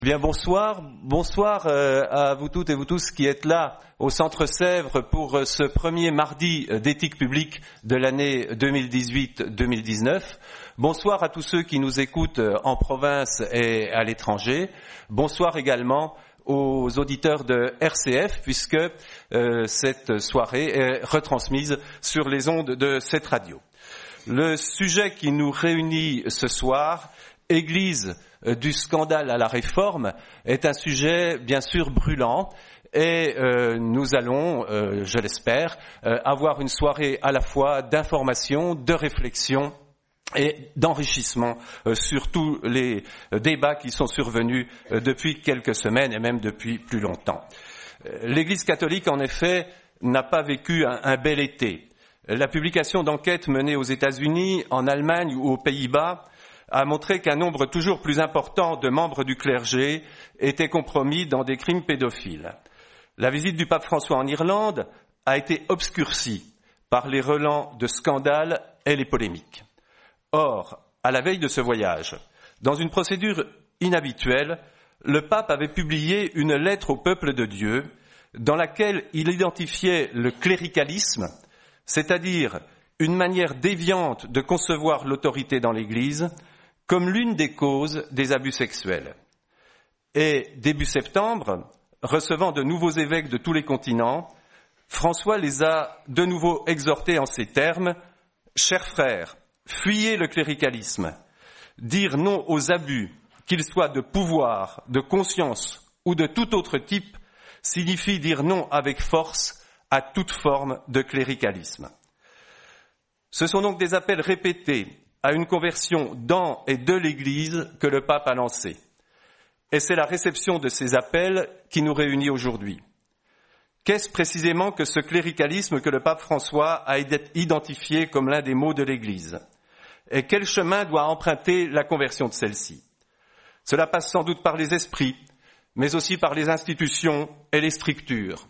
Bien, bonsoir à vous toutes et vous tous qui êtes là au Centre Sèvres pour ce premier mardi d'éthique publique de l'année 2018-2019. Bonsoir à tous ceux qui nous écoutent en province et à l'étranger. Bonsoir également aux auditeurs de RCF puisque cette soirée est retransmise sur les ondes de cette radio. Le sujet qui nous réunit ce soir, Église du scandale à la réforme, est un sujet bien sûr brûlant et nous allons, je l'espère, avoir une soirée à la fois d'information, de réflexion et d'enrichissement sur tous les débats qui sont survenus depuis quelques semaines et même depuis plus longtemps. L'Église catholique, en effet, n'a pas vécu un bel été. La publication d'enquêtes menées aux États-Unis, en Allemagne ou aux Pays-Bas a montré qu'un nombre toujours plus important de membres du clergé étaient compromis dans des crimes pédophiles. La visite du pape François en Irlande a été obscurcie par les relents de scandales et les polémiques. Or, à la veille de ce voyage, dans une procédure inhabituelle, le pape avait publié une lettre au peuple de Dieu dans laquelle il identifiait le cléricalisme, c'est-à-dire une manière déviante de concevoir l'autorité dans l'Église, comme l'une des causes des abus sexuels. Et début septembre, recevant de nouveaux évêques de tous les continents, François les a de nouveau exhortés en ces termes : « Chers frères, fuyez le cléricalisme. Dire non aux abus, qu'ils soient de pouvoir, de conscience ou de tout autre type, signifie dire non avec force à toute forme de cléricalisme. » Ce sont donc des appels répétés à une conversion dans et de l'Église que le pape a lancée. Et c'est la réception de ces appels qui nous réunit aujourd'hui. Qu'est-ce précisément que ce cléricalisme que le pape François a identifié comme l'un des maux de l'Église ? Et quel chemin doit emprunter la conversion de celle-ci ? Cela passe sans doute par les esprits, mais aussi par les institutions et les structures.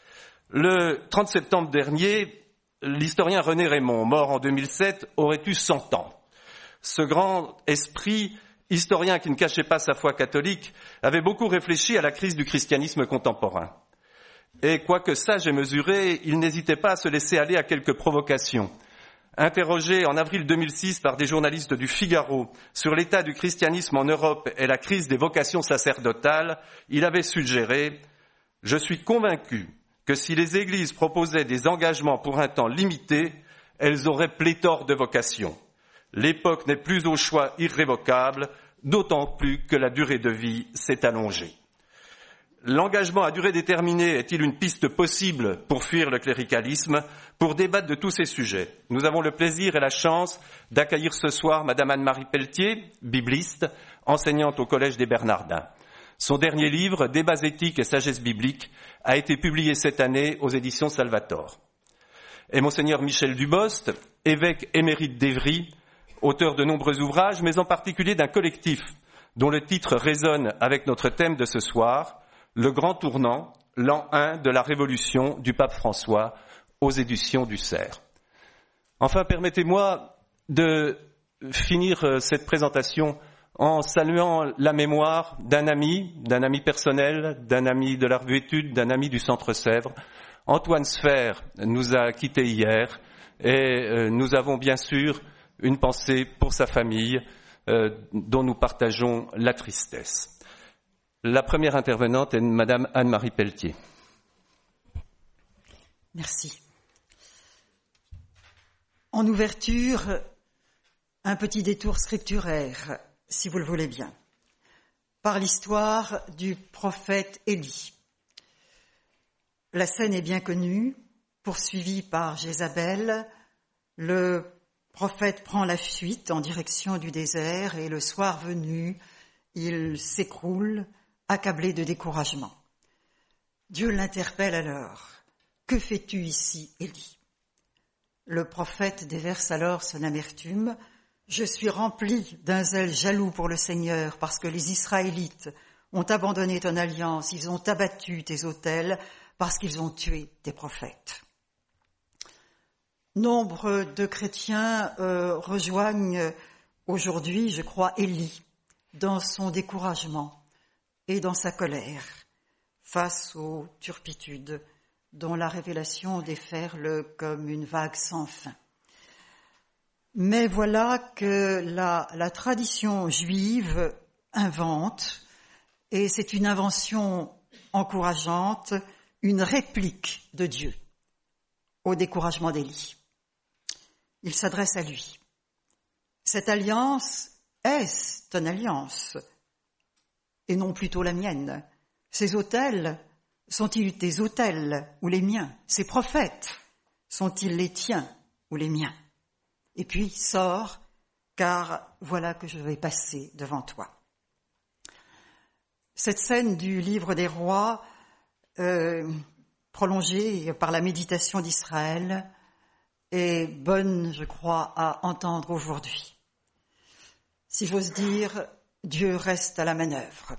Le 30 septembre dernier, l'historien René Raymond, mort en 2007, aurait eu 100 ans. Ce grand esprit, historien qui ne cachait pas sa foi catholique, avait beaucoup réfléchi à la crise du christianisme contemporain. Et quoique sage et mesuré, il n'hésitait pas à se laisser aller à quelques provocations. Interrogé en avril 2006 par des journalistes du Figaro sur l'état du christianisme en Europe et la crise des vocations sacerdotales, il avait suggéré « Je suis convaincu que si les églises proposaient des engagements pour un temps limité, elles auraient pléthore de vocations. L'époque n'est plus au choix irrévocable, d'autant plus que la durée de vie s'est allongée. » L'engagement à durée déterminée est-il une piste possible pour fuir le cléricalisme, pour débattre de tous ces sujets? Nous avons le plaisir et la chance d'accueillir ce soir Madame Anne-Marie Pelletier, bibliste, enseignante au Collège des Bernardins. Son dernier livre, Débats éthiques et sagesse biblique, a été publié cette année aux éditions Salvator. Et Monseigneur Michel Dubost, évêque émérite d'Évry, auteur de nombreux ouvrages, mais en particulier d'un collectif dont le titre résonne avec notre thème de ce soir, Le Grand Tournant, l'an 1 de la Révolution du pape François, aux éditions du Cerf. Enfin, permettez-moi de finir cette présentation en saluant la mémoire d'un ami personnel, d'un ami de la revue Études, d'un ami du Centre Sèvres. Antoine Sfer nous a quittés hier et nous avons bien sûr une pensée pour sa famille dont nous partageons la tristesse. La première intervenante est Madame Anne-Marie Pelletier. Merci. En ouverture, un petit détour scripturaire, si vous le voulez bien, par l'histoire du prophète Élie. La scène est bien connue, poursuivi par Jézabel, le prophète prend la fuite en direction du désert et le soir venu, il s'écroule, accablé de découragement. Dieu l'interpelle alors. « Que fais-tu ici, Élie ?» Le prophète déverse alors son amertume. « Je suis rempli d'un zèle jaloux pour le Seigneur, parce que les Israélites ont abandonné ton alliance, ils ont abattu tes autels, parce qu'ils ont tué tes prophètes. » Nombre de chrétiens rejoignent aujourd'hui, je crois, Élie dans son découragement. et dans sa colère face aux turpitudes dont la révélation déferle comme une vague sans fin. Mais voilà que la tradition juive invente, et c'est une invention encourageante, une réplique de Dieu au découragement d'Élie. Il s'adresse à lui. Cette alliance, est-ce ton alliance et non plutôt la mienne? Ces autels sont-ils tes autels ou les miens? Ces prophètes sont-ils les tiens ou les miens? Et puis, sors, car voilà que je vais passer devant toi. Cette scène du livre des rois, prolongée par la méditation d'Israël, est bonne, je crois, à entendre aujourd'hui. Si j'ose dire, Dieu reste à la manœuvre.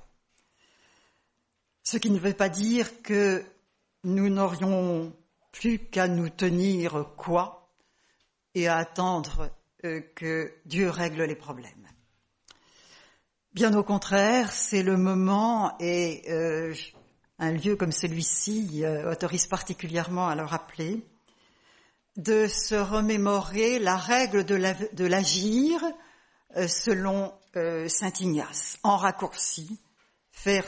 Ce qui ne veut pas dire que nous n'aurions plus qu'à nous tenir quoi et à attendre que Dieu règle les problèmes. Bien au contraire, c'est le moment et un lieu comme celui-ci autorise particulièrement à le rappeler, de se remémorer la règle de l'agir selon saint Ignace. En raccourci, faire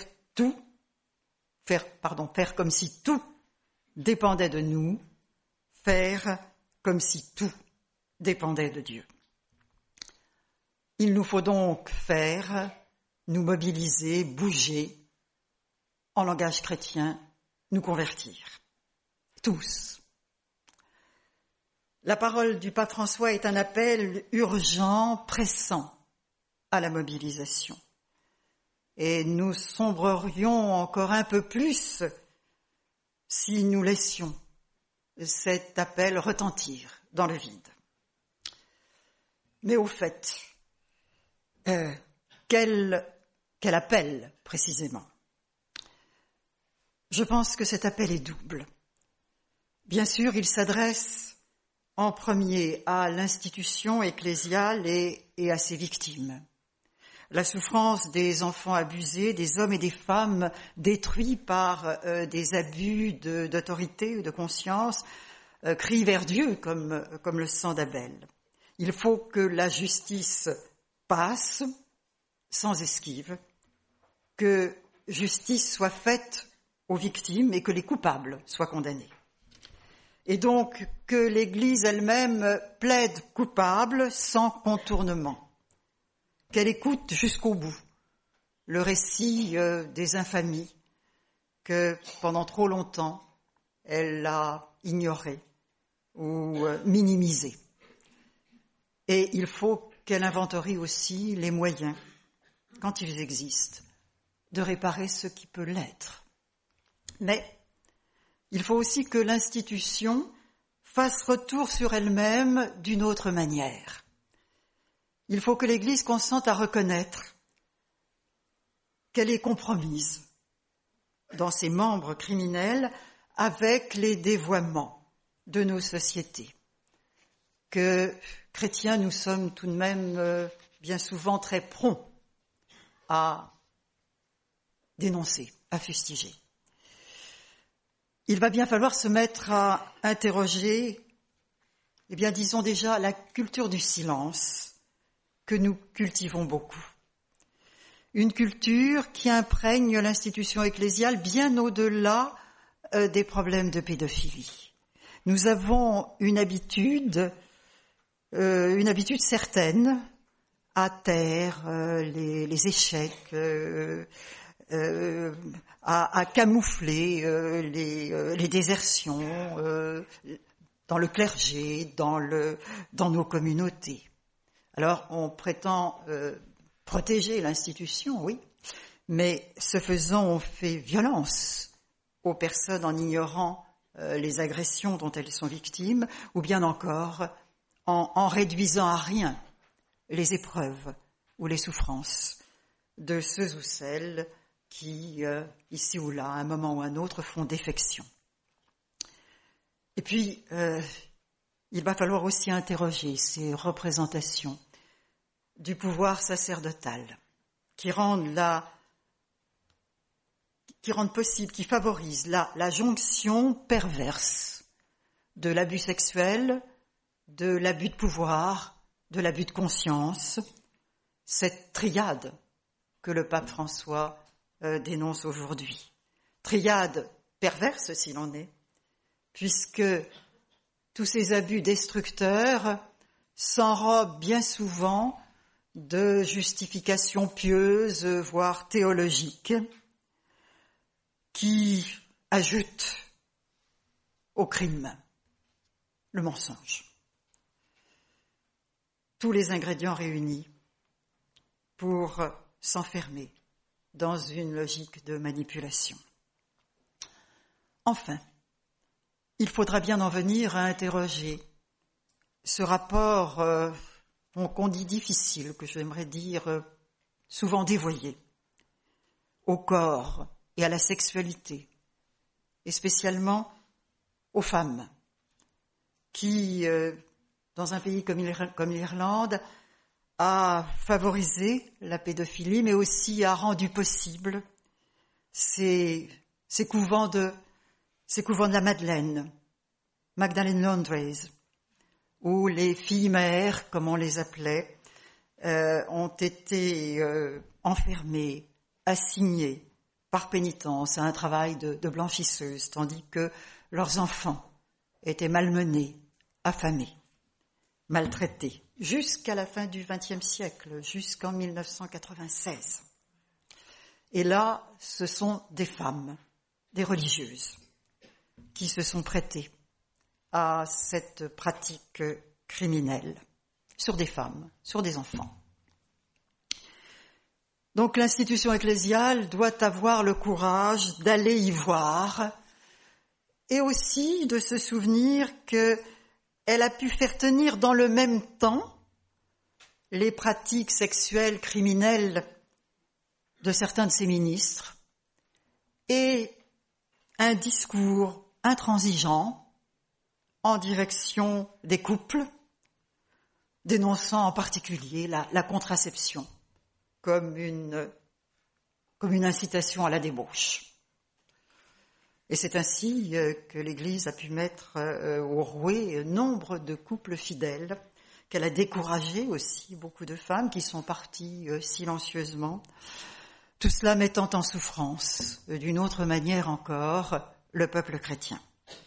comme si tout dépendait de nous, faire comme si tout dépendait de Dieu. Il nous faut donc faire, nous mobiliser, bouger, en langage chrétien, nous convertir. Tous. La parole du pape François est un appel urgent, pressant à la mobilisation. Et nous sombrerions encore un peu plus si nous laissions cet appel retentir dans le vide. Mais au fait, quel appel précisément? Je pense que cet appel est double. Bien sûr, il s'adresse en premier à l'institution ecclésiale et à ses victimes. La souffrance des enfants abusés, des hommes et des femmes détruits par des abus d'autorité ou de conscience, crie vers Dieu comme le sang d'Abel. Il faut que la justice passe sans esquive, que justice soit faite aux victimes et que les coupables soient condamnés. Et donc que l'Église elle-même plaide coupable sans contournement, qu'elle écoute jusqu'au bout le récit des infamies que pendant trop longtemps elle a ignoré ou minimisé. Et il faut qu'elle inventorie aussi les moyens, quand ils existent, de réparer ce qui peut l'être. Mais il faut aussi que l'institution fasse retour sur elle-même d'une autre manière. Il faut que l'Église consente à reconnaître qu'elle est compromise dans ses membres criminels avec les dévoiements de nos sociétés. Que, chrétiens, nous sommes tout de même bien souvent très prompts à dénoncer, à fustiger. Il va bien falloir se mettre à interroger, disons déjà, la culture du silence que nous cultivons beaucoup. Une culture qui imprègne l'institution ecclésiale bien au-delà des problèmes de pédophilie. Nous avons une habitude certaine à taire les échecs, à camoufler les désertions dans le clergé, dans nos communautés. Alors, on prétend protéger l'institution, oui, mais ce faisant, on fait violence aux personnes en ignorant les agressions dont elles sont victimes, ou bien encore en réduisant à rien les épreuves ou les souffrances de ceux ou celles qui, ici ou là, à un moment ou à un autre, font défection. Et puis, il va falloir aussi interroger ces représentations du pouvoir sacerdotal qui rendent qui rendent possible, qui favorisent la jonction perverse de l'abus sexuel, de l'abus de pouvoir, de l'abus de conscience, cette triade que le pape François dénonce aujourd'hui. Triade perverse s'il en est, puisque tous ces abus destructeurs s'enrobent bien souvent de justifications pieuses, voire théologiques, qui ajoutent au crime le mensonge. Tous les ingrédients réunis pour s'enfermer dans une logique de manipulation. Enfin, il faudra bien en venir à interroger ce rapport qu'on dit difficile, que j'aimerais dire souvent dévoyé, au corps et à la sexualité, et spécialement aux femmes, qui, dans un pays comme l'Irlande, a favorisé la pédophilie, mais aussi a rendu possible ces couvents de la Madeleine, Magdalene Laundries, où les filles-mères, comme on les appelait, ont été enfermées, assignées par pénitence à un travail de blanchisseuse, tandis que leurs enfants étaient malmenés, affamés, maltraités, jusqu'à la fin du XXe siècle, jusqu'en 1996. Et là, ce sont des femmes, des religieuses, qui se sont prêtées à cette pratique criminelle sur des femmes, sur des enfants. Donc l'institution ecclésiale doit avoir le courage d'aller y voir et aussi de se souvenir qu'elle a pu faire tenir dans le même temps les pratiques sexuelles criminelles de certains de ses ministres et un discours intransigeant en direction des couples, dénonçant en particulier la contraception comme une incitation à la débauche. Et c'est ainsi que l'Église a pu mettre au rouet nombre de couples fidèles, qu'elle a découragé aussi beaucoup de femmes qui sont parties silencieusement, tout cela mettant en souffrance, d'une autre manière encore, le peuple chrétien.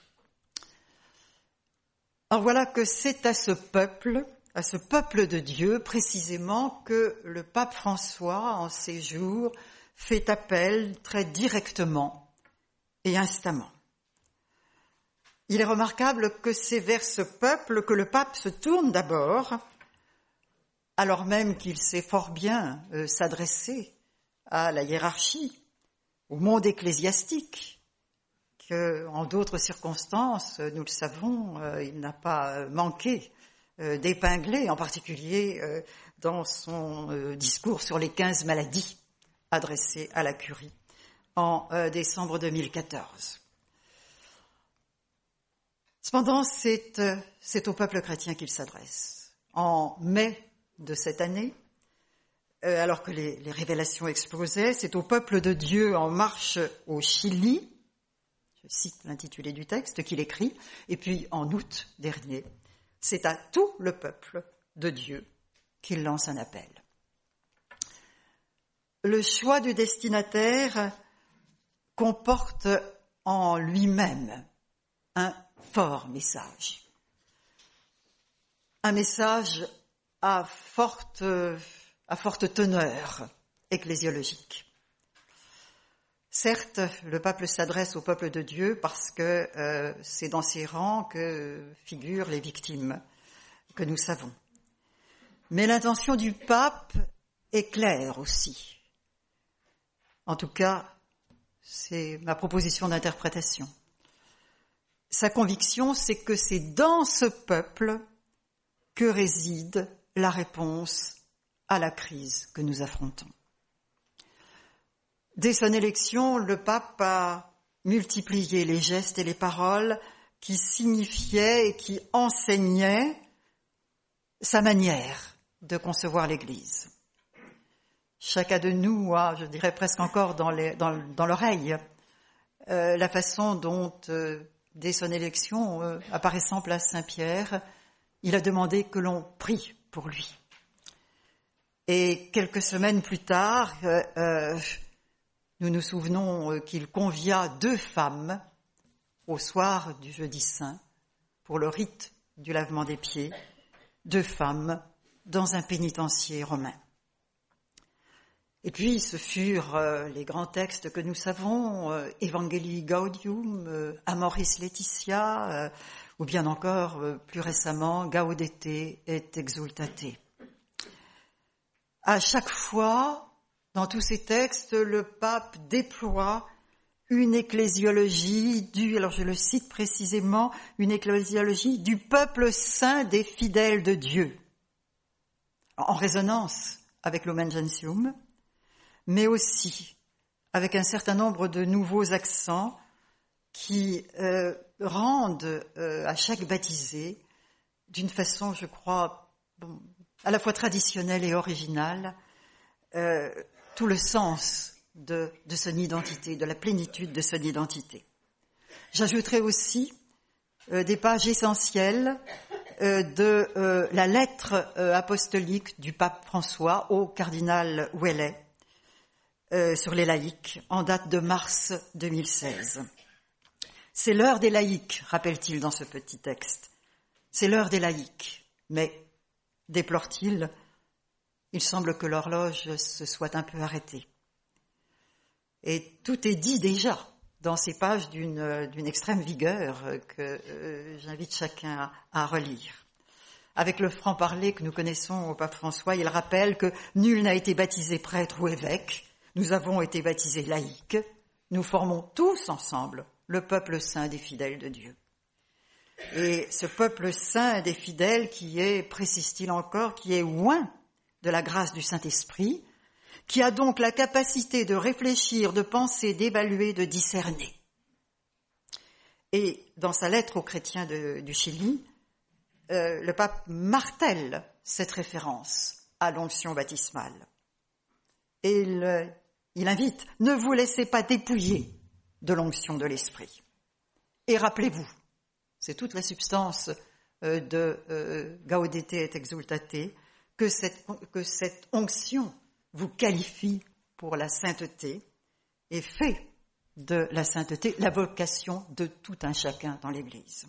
Alors voilà que c'est à ce peuple de Dieu précisément que le pape François, en ces jours, fait appel très directement et instamment. Il est remarquable que c'est vers ce peuple que le pape se tourne d'abord, alors même qu'il sait fort bien s'adresser à la hiérarchie, au monde ecclésiastique, qu'en d'autres circonstances, nous le savons, il n'a pas manqué d'épingler, en particulier dans son discours sur les 15 maladies adressé à la Curie en décembre 2014. Cependant, c'est au peuple chrétien qu'il s'adresse. En mai de cette année, alors que les révélations explosaient, c'est au peuple de Dieu en marche au Chili, je cite l'intitulé du texte, qu'il écrit, et puis en août dernier, c'est à tout le peuple de Dieu qu'il lance un appel. Le choix du destinataire comporte en lui-même un fort message. Un message à forte teneur ecclésiologique. Certes, le pape s'adresse au peuple de Dieu parce que c'est dans ses rangs que figurent les victimes que nous savons. Mais l'intention du pape est claire aussi. En tout cas, c'est ma proposition d'interprétation. Sa conviction, c'est que c'est dans ce peuple que réside la réponse à la crise que nous affrontons. Dès son élection, le pape a multiplié les gestes et les paroles qui signifiaient et qui enseignaient sa manière de concevoir l'Église. chacun de nous a, je dirais presque encore dans l'oreille, la façon dont, dès son élection, apparaissant place Saint-Pierre, il a demandé que l'on prie pour lui. Et quelques semaines plus tard, nous nous souvenons qu'il convia 2 femmes au soir du Jeudi Saint pour le rite du lavement des pieds, 2 femmes dans un pénitencier romain. Et puis, ce furent les grands textes que nous savons, Evangelii Gaudium, Amoris Laetitia, ou bien encore, plus récemment, Gaudete et Exultate. À chaque fois, dans tous ces textes, le pape déploie une ecclésiologie alors je le cite précisément, une ecclésiologie du peuple saint des fidèles de Dieu, en résonance avec l'Omen Gentium, mais aussi avec un certain nombre de nouveaux accents qui rendent à chaque baptisé, d'une façon, je crois, à la fois traditionnelle et originale, tout le sens de son identité, de la plénitude de son identité. J'ajouterai aussi des pages essentielles de la lettre apostolique du pape François au cardinal Ouellet sur les laïcs, en date de mars 2016. C'est l'heure des laïcs, rappelle-t-il dans ce petit texte. C'est l'heure des laïcs, mais, déplore-t-il, il semble que l'horloge se soit un peu arrêtée. Et tout est dit déjà dans ces pages d'une extrême vigueur que j'invite chacun à relire. Avec le franc-parler que nous connaissons au pape François, il rappelle que nul n'a été baptisé prêtre ou évêque, nous avons été baptisés laïcs, nous formons tous ensemble le peuple saint des fidèles de Dieu. Et ce peuple saint des fidèles qui est, précise-t-il encore, qui est oint de la grâce du Saint-Esprit, qui a donc la capacité de réfléchir, de penser, d'évaluer, de discerner. Et dans sa lettre aux chrétiens du Chili, le pape martèle cette référence à l'onction baptismale. Et il invite, ne vous laissez pas dépouiller de l'onction de l'Esprit. Et rappelez-vous, c'est toute la substance de Gaudete et Exultate, que cette onction vous qualifie pour la sainteté et fait de la sainteté la vocation de tout un chacun dans l'Église.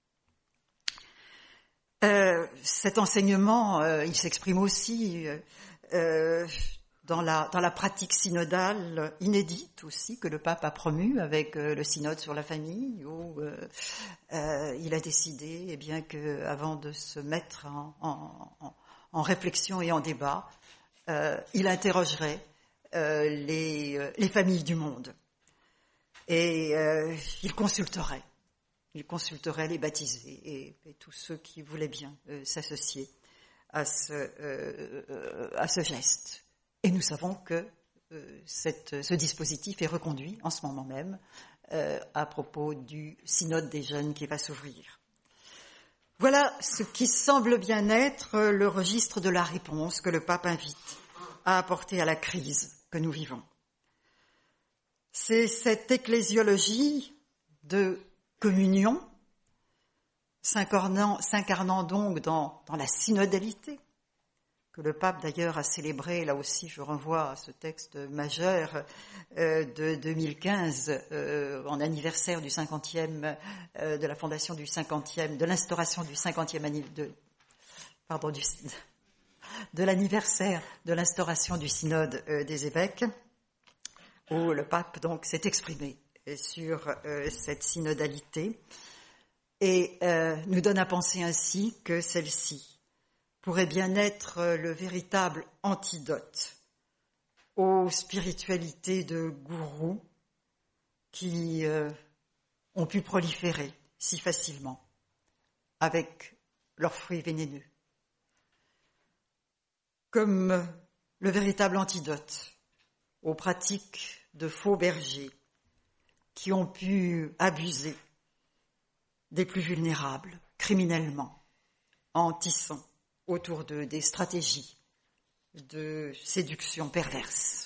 Cet enseignement, il s'exprime aussi dans la pratique synodale inédite aussi que le pape a promue avec le synode sur la famille, où il a décidé, eh bien, que avant de se mettre en réflexion et en débat, il interrogerait les familles du monde et il consulterait les baptisés et tous ceux qui voulaient bien s'associer à ce geste. Et nous savons que ce dispositif est reconduit en ce moment même à propos du synode des jeunes qui va s'ouvrir. Voilà ce qui semble bien être le registre de la réponse que le pape invite à apporter à la crise que nous vivons. C'est cette ecclésiologie de communion, s'incarnant donc dans la synodalité, que le pape d'ailleurs a célébré, là aussi je renvoie à ce texte majeur de 2015, en anniversaire du 50e, de la fondation du 50e, de l'instauration du 50e de l'anniversaire de l'instauration du synode des évêques, où le pape donc s'est exprimé sur cette synodalité et nous donne à penser ainsi que celle-ci pourrait bien être le véritable antidote aux spiritualités de gourous qui ont pu proliférer si facilement avec leurs fruits vénéneux, comme le véritable antidote aux pratiques de faux bergers qui ont pu abuser des plus vulnérables criminellement en tissant autour d'eux des stratégies de séduction perverse.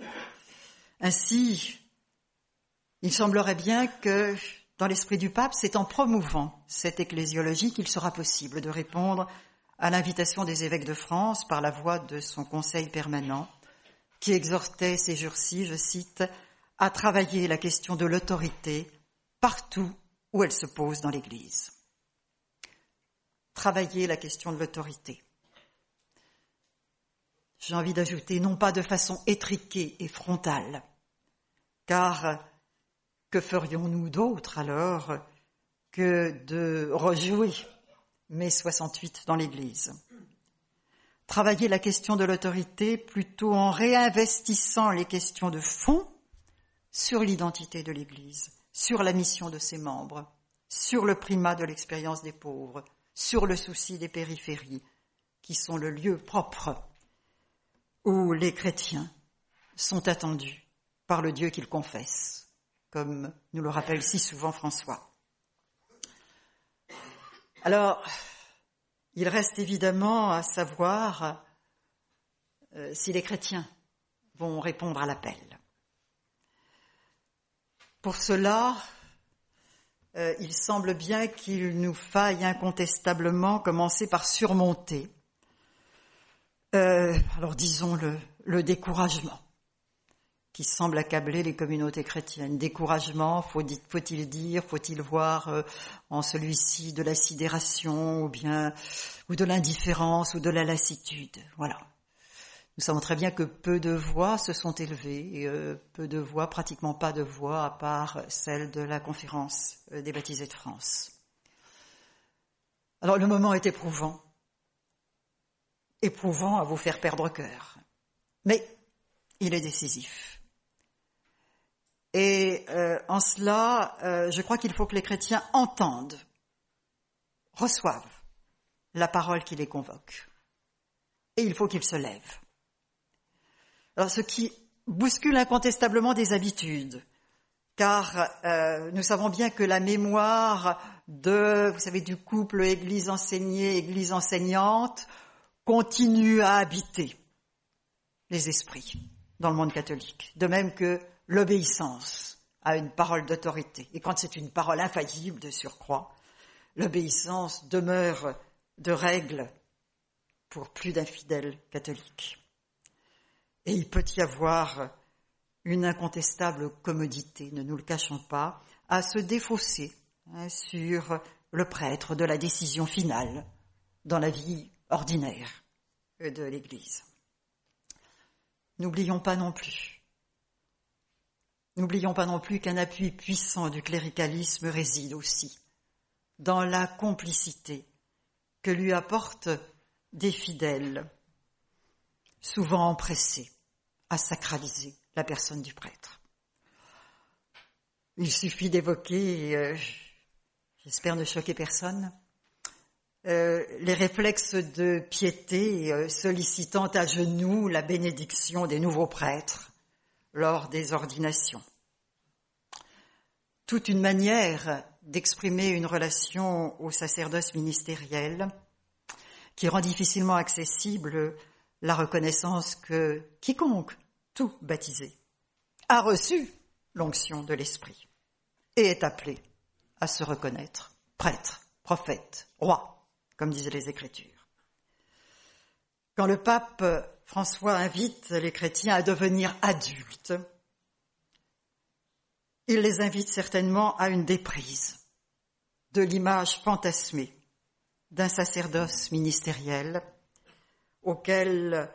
Ainsi, il semblerait bien que, dans l'esprit du pape, c'est en promouvant cette ecclésiologie qu'il sera possible de répondre à l'invitation des évêques de France par la voix de son conseil permanent, qui exhortait ces jours-ci, je cite, « à travailler la question de l'autorité partout où elle se pose dans l'Église ». Travailler la question de l'autorité. J'ai envie d'ajouter, non pas de façon étriquée et frontale, car que ferions-nous d'autre alors que de rejouer mai 68 dans l'Église? Travailler la question de l'autorité plutôt en réinvestissant les questions de fond sur l'identité de l'Église, sur la mission de ses membres, sur le primat de l'expérience des pauvres, sur le souci des périphéries, qui sont le lieu propre où les chrétiens sont attendus par le Dieu qu'ils confessent, comme nous le rappelle si souvent François. Alors, il reste évidemment à savoir si les chrétiens vont répondre à l'appel. Pour cela, il semble bien qu'il nous faille incontestablement commencer par surmonter, alors disons le découragement qui semble accabler les communautés chrétiennes. Découragement, faut-il dire, faut-il voir en celui-ci de la sidération ou de l'indifférence ou de la lassitude. Voilà. Nous savons très bien que peu de voix se sont élevées, peu de voix, pratiquement pas de voix, à part celle de la conférence des baptisés de France. Alors le moment est éprouvant à vous faire perdre cœur, mais il est décisif. Et en cela, je crois qu'il faut que les chrétiens entendent, reçoivent la parole qui les convoque. Et il faut qu'ils se lèvent. Alors, ce qui bouscule incontestablement des habitudes, car nous savons bien que la mémoire du couple Église enseignée, Église enseignante, continue à habiter les esprits dans le monde catholique. De même que l'obéissance à une parole d'autorité. Et quand c'est une parole infaillible de surcroît, l'obéissance demeure de règle pour plus d'un fidèle catholique. Et il peut y avoir une incontestable commodité, ne nous le cachons pas, à se défausser sur le prêtre de la décision finale dans la vie ordinaire de l'Église. N'oublions pas non plus qu'un appui puissant du cléricalisme réside aussi dans la complicité que lui apportent des fidèles, souvent empressés à sacraliser la personne du prêtre. Il suffit d'évoquer, j'espère ne choquer personne, les réflexes de piété sollicitant à genoux la bénédiction des nouveaux prêtres lors des ordinations. Toute une manière d'exprimer une relation au sacerdoce ministériel qui rend difficilement accessible la reconnaissance que quiconque, tout baptisé, a reçu l'onction de l'Esprit et est appelé à se reconnaître prêtre, prophète, roi, comme disaient les Écritures. Quand le pape François invite les chrétiens à devenir adultes, il les invite certainement à une déprise de l'image fantasmée d'un sacerdoce ministériel auquel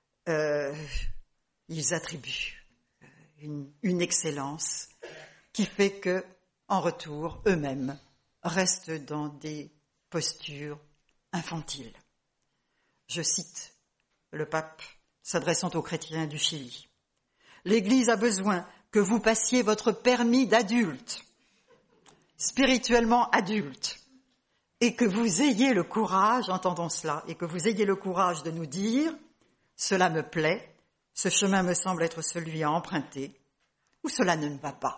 ils attribuent une excellence qui fait que, en retour, eux-mêmes restent dans des postures infantiles. Je cite le pape s'adressant aux chrétiens du Chili. « L'Église a besoin que vous passiez votre permis d'adulte, spirituellement adulte, et que vous ayez le courage, entendons cela, et que vous ayez le courage de nous dire « cela me plaît, ce chemin me semble être celui à emprunter » ou « cela ne va pas ».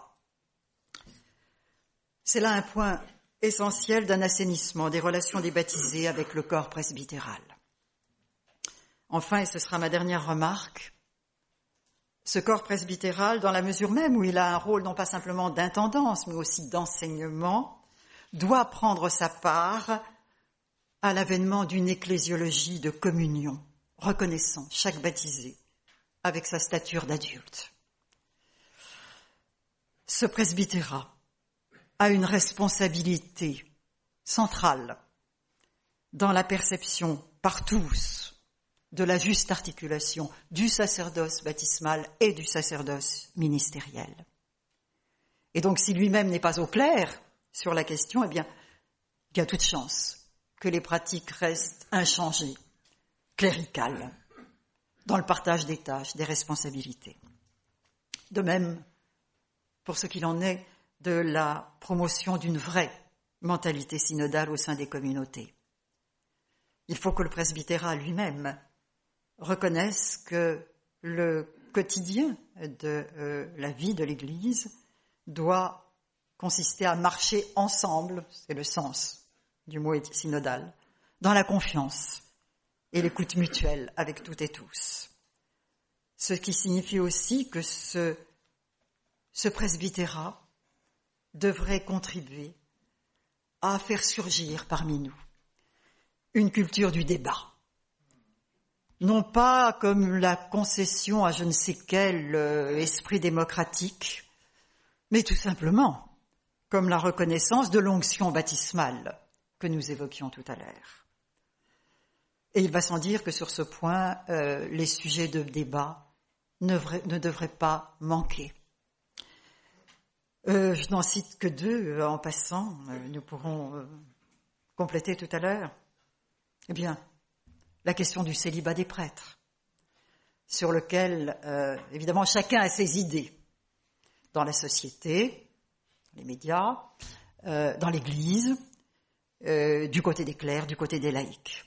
C'est là un point essentiel d'un assainissement des relations des baptisés avec le corps presbytéral. Enfin, et ce sera ma dernière remarque, ce corps presbytéral, dans la mesure même où il a un rôle non pas simplement d'intendance, mais aussi d'enseignement, doit prendre sa part à l'avènement d'une ecclésiologie de communion, reconnaissant chaque baptisé avec sa stature d'adulte. Ce presbytérat a une responsabilité centrale dans la perception par tous de la juste articulation du sacerdoce baptismal et du sacerdoce ministériel. Et donc, si lui-même n'est pas au clair sur la question, eh bien, il y a toute chance que les pratiques restent inchangées, cléricales, dans le partage des tâches, des responsabilités. De même, pour ce qu'il en est de la promotion d'une vraie mentalité synodale au sein des communautés. Il faut que le presbytérat lui-même reconnaisse que le quotidien de la vie de l'Église doit consister à marcher ensemble, c'est le sens du mot synodal, dans la confiance et l'écoute mutuelle avec toutes et tous. Ce qui signifie aussi que ce presbytérat devrait contribuer à faire surgir parmi nous une culture du débat. Non pas comme la concession à je ne sais quel esprit démocratique, mais tout simplement comme la reconnaissance de l'onction baptismale que nous évoquions tout à l'heure. Et il va sans dire que sur ce point, les sujets de débat ne devraient pas manquer. Je n'en cite que deux en passant, nous pourrons compléter tout à l'heure. Eh bien, la question du célibat des prêtres, sur lequel, évidemment, chacun a ses idées dans la société, les médias, dans l'Église, du côté des clercs, du côté des laïcs.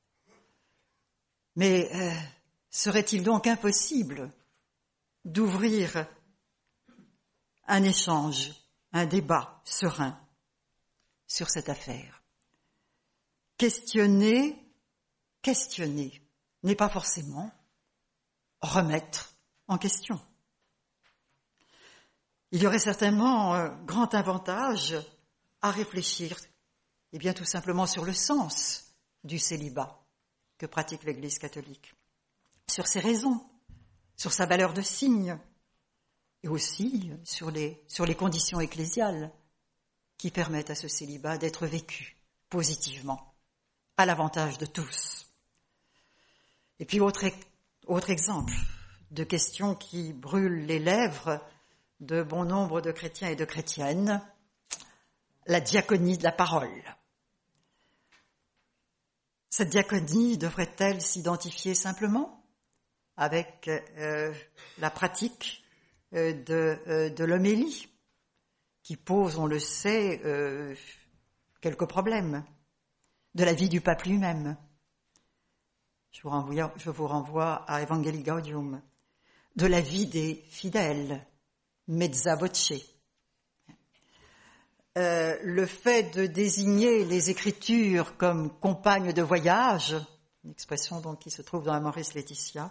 Mais serait-il donc impossible d'ouvrir un échange, un débat serein sur cette affaire? Questionner n'est pas forcément remettre en question. Il y aurait certainement grand avantage à réfléchir, eh bien tout simplement sur le sens du célibat que pratique l'Église catholique, sur ses raisons, sur sa valeur de signe, et aussi sur les conditions ecclésiales qui permettent à ce célibat d'être vécu positivement, à l'avantage de tous. Et puis autre exemple de question qui brûle les lèvres de bon nombre de chrétiens et de chrétiennes, la diaconie de la parole. Cette diaconie devrait-elle s'identifier simplement avec la pratique de l'homélie, qui pose, on le sait, quelques problèmes, de la vie du pape lui-même? Je vous renvoie à Evangelii Gaudium, de la vie des fidèles, mezza voce. Le fait de désigner les Écritures comme compagnes de voyage, une expression donc qui se trouve dans Amoris Laetitia,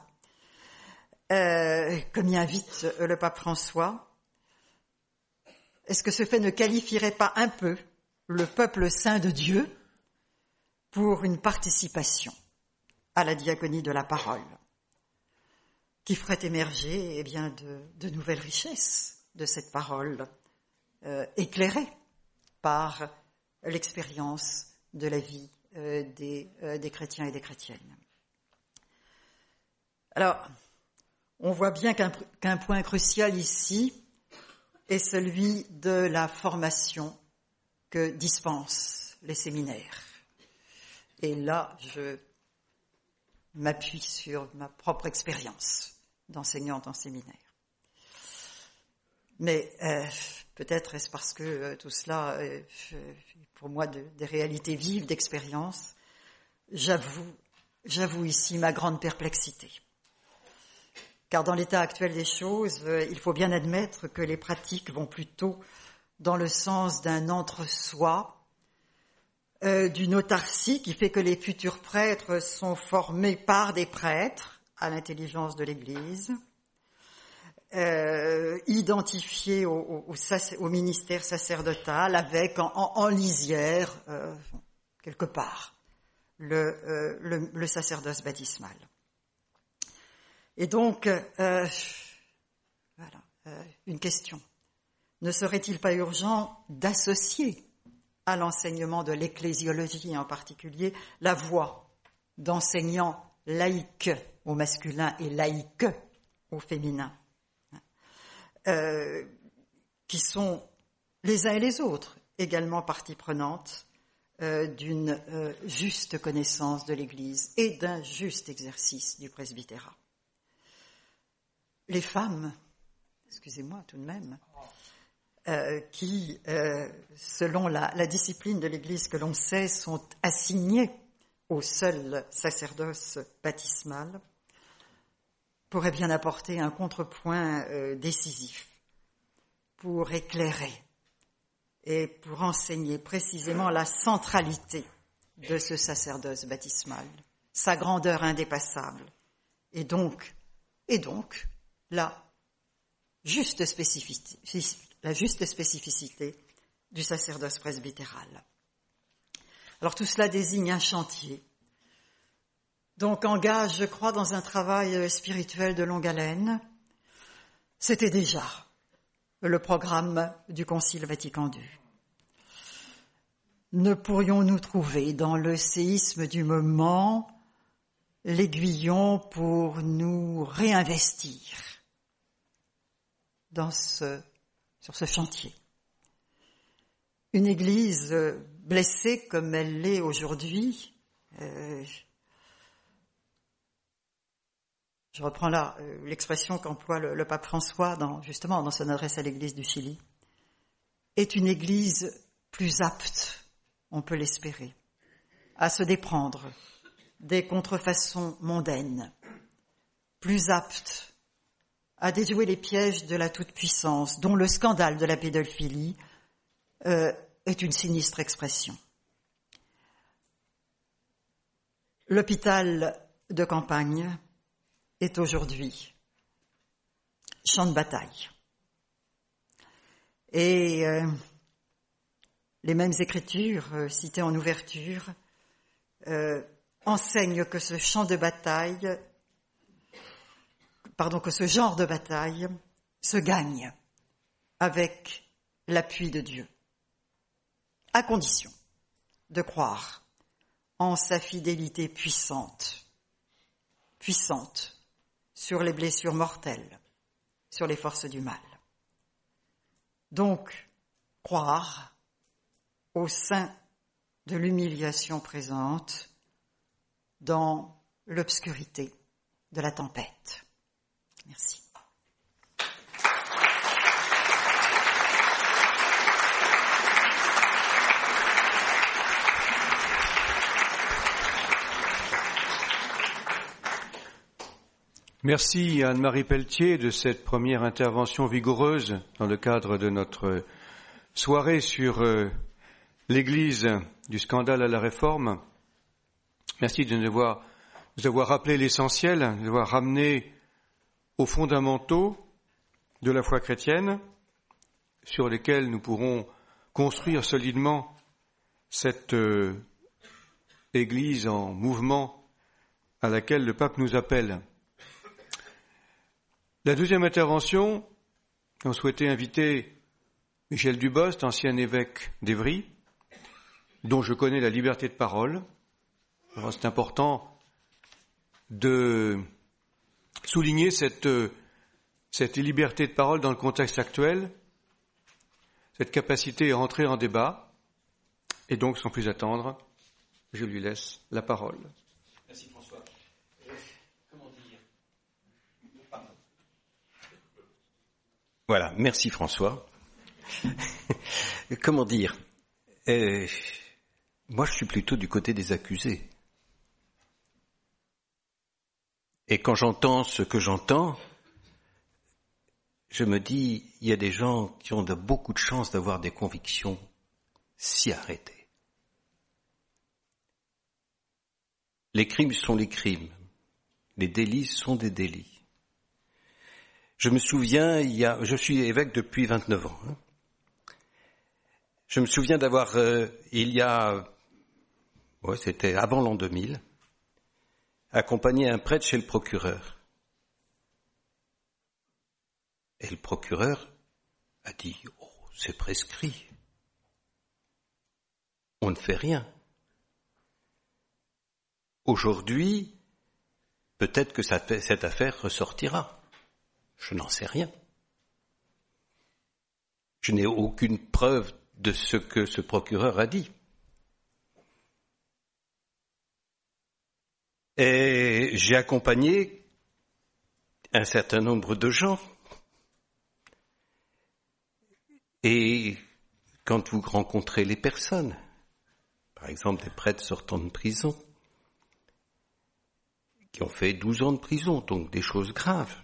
comme y invite le pape François, est-ce que ce fait ne qualifierait pas un peu le peuple saint de Dieu pour une participation à la diaconie de la parole, qui ferait émerger eh bien, de nouvelles richesses de cette parole éclairée par l'expérience de la vie des chrétiens et des chrétiennes. Alors, on voit bien qu'un point crucial ici est celui de la formation que dispensent les séminaires. Et là, je m'appuie sur ma propre expérience d'enseignante en séminaire. Mais peut-être est-ce parce que tout cela, pour moi, des réalités vives, d'expérience, j'avoue ici ma grande perplexité. Car dans l'état actuel des choses, il faut bien admettre que les pratiques vont plutôt dans le sens d'un entre-soi d'une autarcie qui fait que les futurs prêtres sont formés par des prêtres à l'intelligence de l'Église, identifiés au ministère sacerdotal avec en lisière, quelque part, le sacerdoce baptismal. Et donc, une question. Ne serait-il pas urgent d'associer à l'enseignement de l'ecclésiologie en particulier la voie d'enseignants laïcs au masculin et laïques au féminin, qui sont les uns et les autres également partie prenante d'une juste connaissance de l'Église et d'un juste exercice du presbytérat. Les femmes, excusez-moi tout de même, qui, selon la discipline de l'Église que l'on sait, sont assignées au seul sacerdoce baptismal, pourraient bien apporter un contrepoint décisif pour éclairer et pour enseigner précisément la centralité de ce sacerdoce baptismal, sa grandeur indépassable, et donc la juste spécificité du sacerdoce presbytéral. Alors tout cela désigne un chantier, donc engage, je crois, dans un travail spirituel de longue haleine. C'était déjà le programme du Concile Vatican II. Ne pourrions-nous trouver dans le séisme du moment l'aiguillon pour nous réinvestir sur ce chantier? Une Église blessée comme elle l'est aujourd'hui, je reprends là l'expression qu'emploie le pape François dans son adresse à l'Église du Chili, est une Église plus apte, on peut l'espérer, à se déprendre des contrefaçons mondaines, plus apte à déjouer les pièges de la toute-puissance, dont le scandale de la pédophilie est une sinistre expression. L'hôpital de campagne est aujourd'hui champ de bataille. Et les mêmes écritures citées en ouverture enseignent que ce champ de bataille, que ce genre de bataille se gagne avec l'appui de Dieu, à condition de croire en sa fidélité puissante sur les blessures mortelles, sur les forces du mal. Donc, croire au sein de l'humiliation présente dans l'obscurité de la tempête. Merci. Merci Anne-Marie Pelletier de cette première intervention vigoureuse dans le cadre de notre soirée sur l'Église du scandale à la Réforme. Merci de nous avoir rappelé l'essentiel, de nous avoir ramené aux fondamentaux de la foi chrétienne sur lesquels nous pourrons construire solidement cette Église en mouvement à laquelle le pape nous appelle. La deuxième intervention, on souhaitait inviter Michel Dubost, ancien évêque d'Évry, dont je connais la liberté de parole. Alors, c'est important de souligner cette liberté de parole dans le contexte actuel, cette capacité à entrer en débat. Et donc, sans plus attendre, je lui laisse la parole. Merci François. Comment dire ? Voilà, merci François. Comment dire ? Moi, je suis plutôt du côté des accusés. Et quand j'entends ce que j'entends, je me dis, il y a des gens qui ont beaucoup de chance d'avoir des convictions si arrêtées. Les crimes sont les crimes. Les délits sont des délits. Je me souviens, je suis évêque depuis 29 ans. Je me souviens d'avoir, c'était avant l'an 2000, accompagné un prêtre chez le procureur. Et le procureur a dit, c'est prescrit. On ne fait rien. Aujourd'hui, peut-être que cette affaire ressortira. Je n'en sais rien. Je n'ai aucune preuve de ce que ce procureur a dit. Et j'ai accompagné un certain nombre de gens. Et quand vous rencontrez les personnes, par exemple des prêtres sortant de prison, qui ont fait 12 ans de prison, donc des choses graves,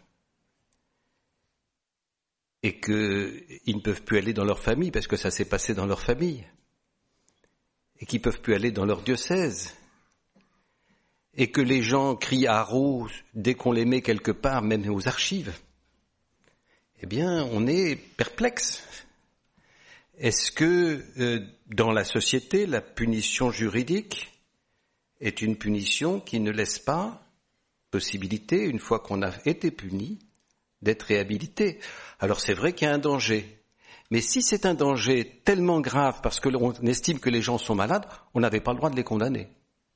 et qu'ils ne peuvent plus aller dans leur famille parce que ça s'est passé dans leur famille, et qu'ils ne peuvent plus aller dans leur diocèse, et que les gens crient haro dès qu'on les met quelque part, même aux archives, eh bien, on est perplexe. Est-ce que dans la société, la punition juridique est une punition qui ne laisse pas possibilité, une fois qu'on a été puni, d'être réhabilité? Alors c'est vrai qu'il y a un danger. Mais si c'est un danger tellement grave parce que l'on estime que les gens sont malades, on n'avait pas le droit de les condamner.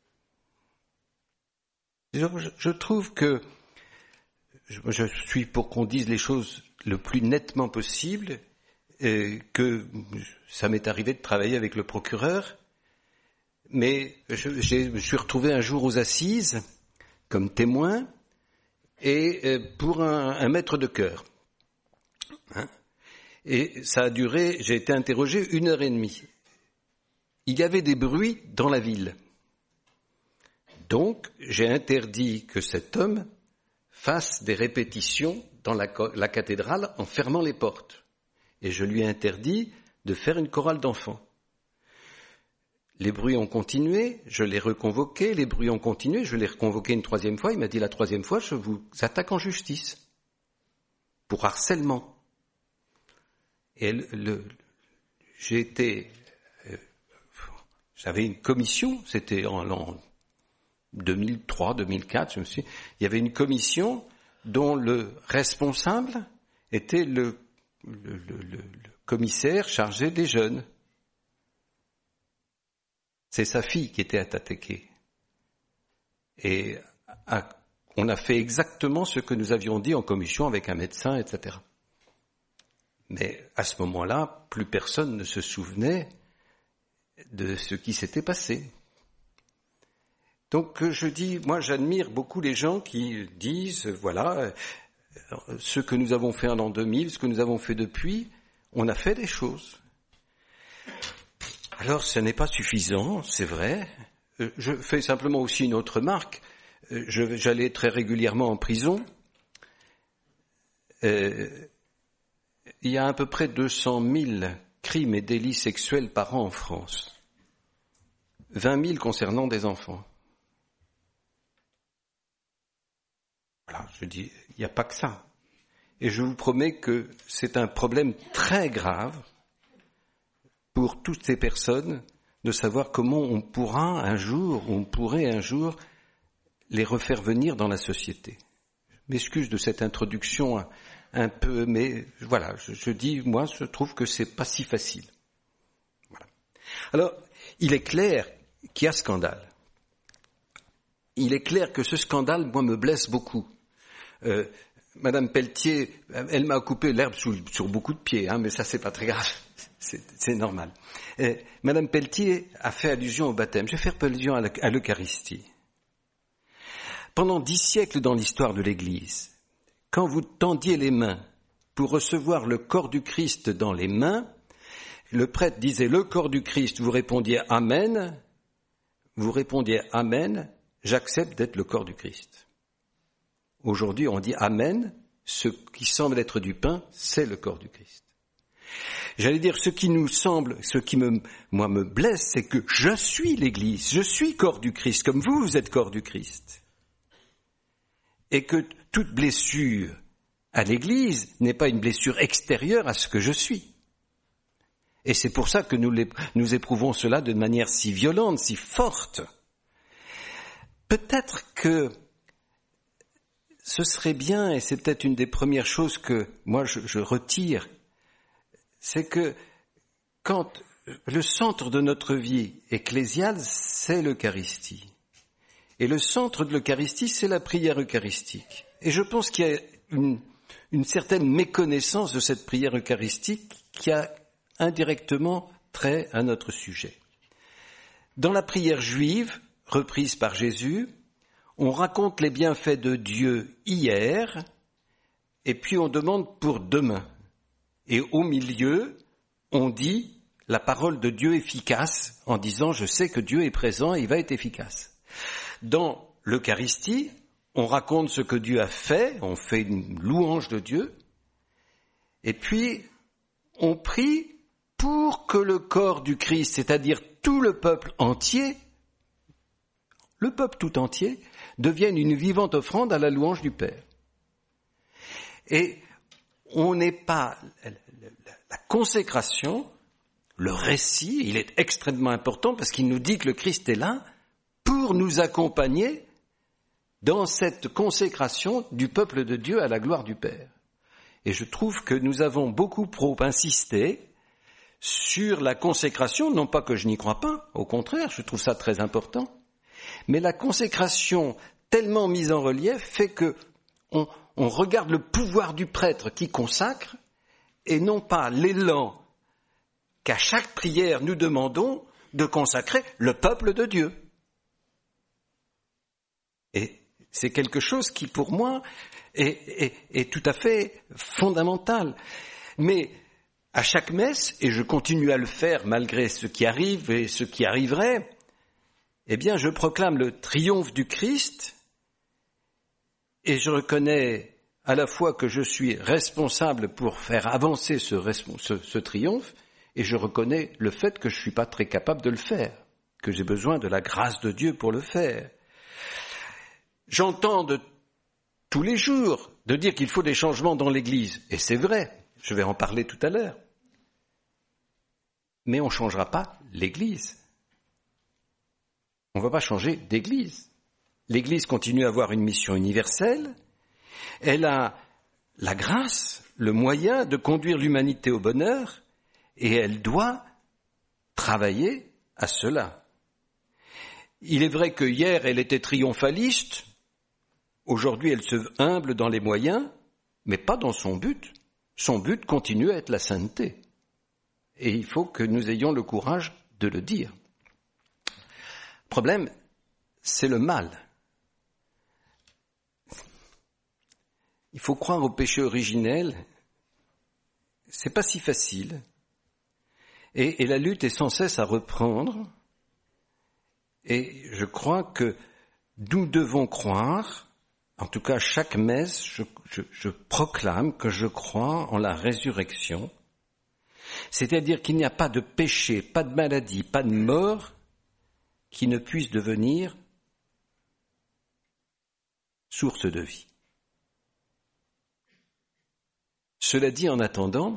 Je trouve que je suis pour qu'on dise les choses le plus nettement possible, que ça m'est arrivé de travailler avec le procureur, mais je me suis retrouvé un jour aux assises comme témoin et pour un maître de chœur. Et ça a duré, j'ai été interrogé 1h30. Il y avait des bruits dans la ville. Donc, j'ai interdit que cet homme fasse des répétitions dans la cathédrale en fermant les portes. Et je lui ai interdit de faire une chorale d'enfants. Les bruits ont continué, je l'ai reconvoqué, les bruits ont continué, je l'ai reconvoqué une 3e fois, il m'a dit la 3e fois, je vous attaque en justice pour harcèlement. Et j'avais une commission, c'était en l'an 2003, 2004, il y avait une commission dont le responsable était le commissaire chargé des jeunes. C'est sa fille qui était attaquée. Et on a fait exactement ce que nous avions dit en commission avec un médecin, etc. Mais à ce moment-là, plus personne ne se souvenait de ce qui s'était passé. Donc je dis, moi j'admire beaucoup les gens qui disent, voilà, ce que nous avons fait en l'an 2000, ce que nous avons fait depuis, on a fait des choses. Alors ce n'est pas suffisant, c'est vrai. Je fais simplement aussi une autre remarque. J'allais très régulièrement en prison. Il y a à peu près 200 000 crimes et délits sexuels par an en France. 20 000 concernant des enfants. Voilà, je dis, il n'y a pas que ça. Et je vous promets que c'est un problème très grave pour toutes ces personnes de savoir comment on pourrait un jour les refaire venir dans la société. Je m'excuse de cette introduction un peu, mais voilà, je dis, moi, je trouve que c'est pas si facile. Voilà. Alors, il est clair qu'il y a scandale. Il est clair que ce scandale, moi, me blesse beaucoup. Madame Pelletier, elle m'a coupé l'herbe sur beaucoup de pieds, mais ça, c'est pas très grave. C'est normal. Madame Pelletier a fait allusion au baptême. Je vais faire allusion à l'Eucharistie. Pendant 10 siècles dans l'histoire de l'Église, quand vous tendiez les mains pour recevoir le corps du Christ dans les mains, le prêtre disait le corps du Christ, vous répondiez Amen, j'accepte d'être le corps du Christ. Aujourd'hui, on dit Amen, ce qui semble être du pain, c'est le corps du Christ. J'allais dire, ce qui me blesse, c'est que je suis l'Église, je suis corps du Christ, comme vous êtes corps du Christ. Et que toute blessure à l'Église n'est pas une blessure extérieure à ce que je suis. Et c'est pour ça que nous éprouvons cela de manière si violente, si forte. Peut-être que ce serait bien, et c'est peut-être une des premières choses que moi je retire, c'est que quand le centre de notre vie ecclésiale, c'est l'Eucharistie. Et le centre de l'Eucharistie, c'est la prière eucharistique. Et je pense qu'il y a une certaine méconnaissance de cette prière eucharistique qui a indirectement trait à notre sujet. Dans la prière juive, reprise par Jésus, on raconte les bienfaits de Dieu hier, et puis on demande pour demain. Et au milieu, on dit la parole de Dieu efficace, en disant « je sais que Dieu est présent et il va être efficace ». Dans l'Eucharistie, on raconte ce que Dieu a fait, on fait une louange de Dieu, et puis on prie pour que le corps du Christ, c'est-à-dire tout le peuple entier, le peuple tout entier, devienne une vivante offrande à la louange du Père. Et on n'est pas... La consécration, le récit, il est extrêmement important parce qu'il nous dit que le Christ est là pour nous accompagner dans cette consécration du peuple de Dieu à la gloire du Père. Et je trouve que nous avons beaucoup trop insisté sur la consécration, non pas que je n'y crois pas, au contraire, je trouve ça très important, mais la consécration tellement mise en relief fait que on regarde le pouvoir du prêtre qui consacre et non pas l'élan qu'à chaque prière nous demandons de consacrer le peuple de Dieu. Et c'est quelque chose qui, pour moi, est tout à fait fondamental. Mais à chaque messe, et je continue à le faire malgré ce qui arrive et ce qui arriverait, eh bien, je proclame le triomphe du Christ et je reconnais à la fois que je suis responsable pour faire avancer ce triomphe et je reconnais le fait que je ne suis pas très capable de le faire, que j'ai besoin de la grâce de Dieu pour le faire. J'entends de tous les jours de dire qu'il faut des changements dans l'Église, et c'est vrai, je vais en parler tout à l'heure. Mais on ne changera pas l'Église. On ne va pas changer d'Église. L'Église continue à avoir une mission universelle. Elle a la grâce, le moyen de conduire l'humanité au bonheur, et elle doit travailler à cela. Il est vrai que hier, elle était triomphaliste. Aujourd'hui, elle se veut humble dans les moyens, mais pas dans son but. Son but continue à être la sainteté. Et il faut que nous ayons le courage de le dire. Le problème, c'est le mal. Il faut croire au péché originel. C'est pas si facile. Et la lutte est sans cesse à reprendre. Et je crois que nous devons croire, en tout cas chaque messe, je proclame que je crois en la résurrection. C'est-à-dire qu'il n'y a pas de péché, pas de maladie, pas de mort qui ne puisse devenir source de vie. Cela dit, en attendant,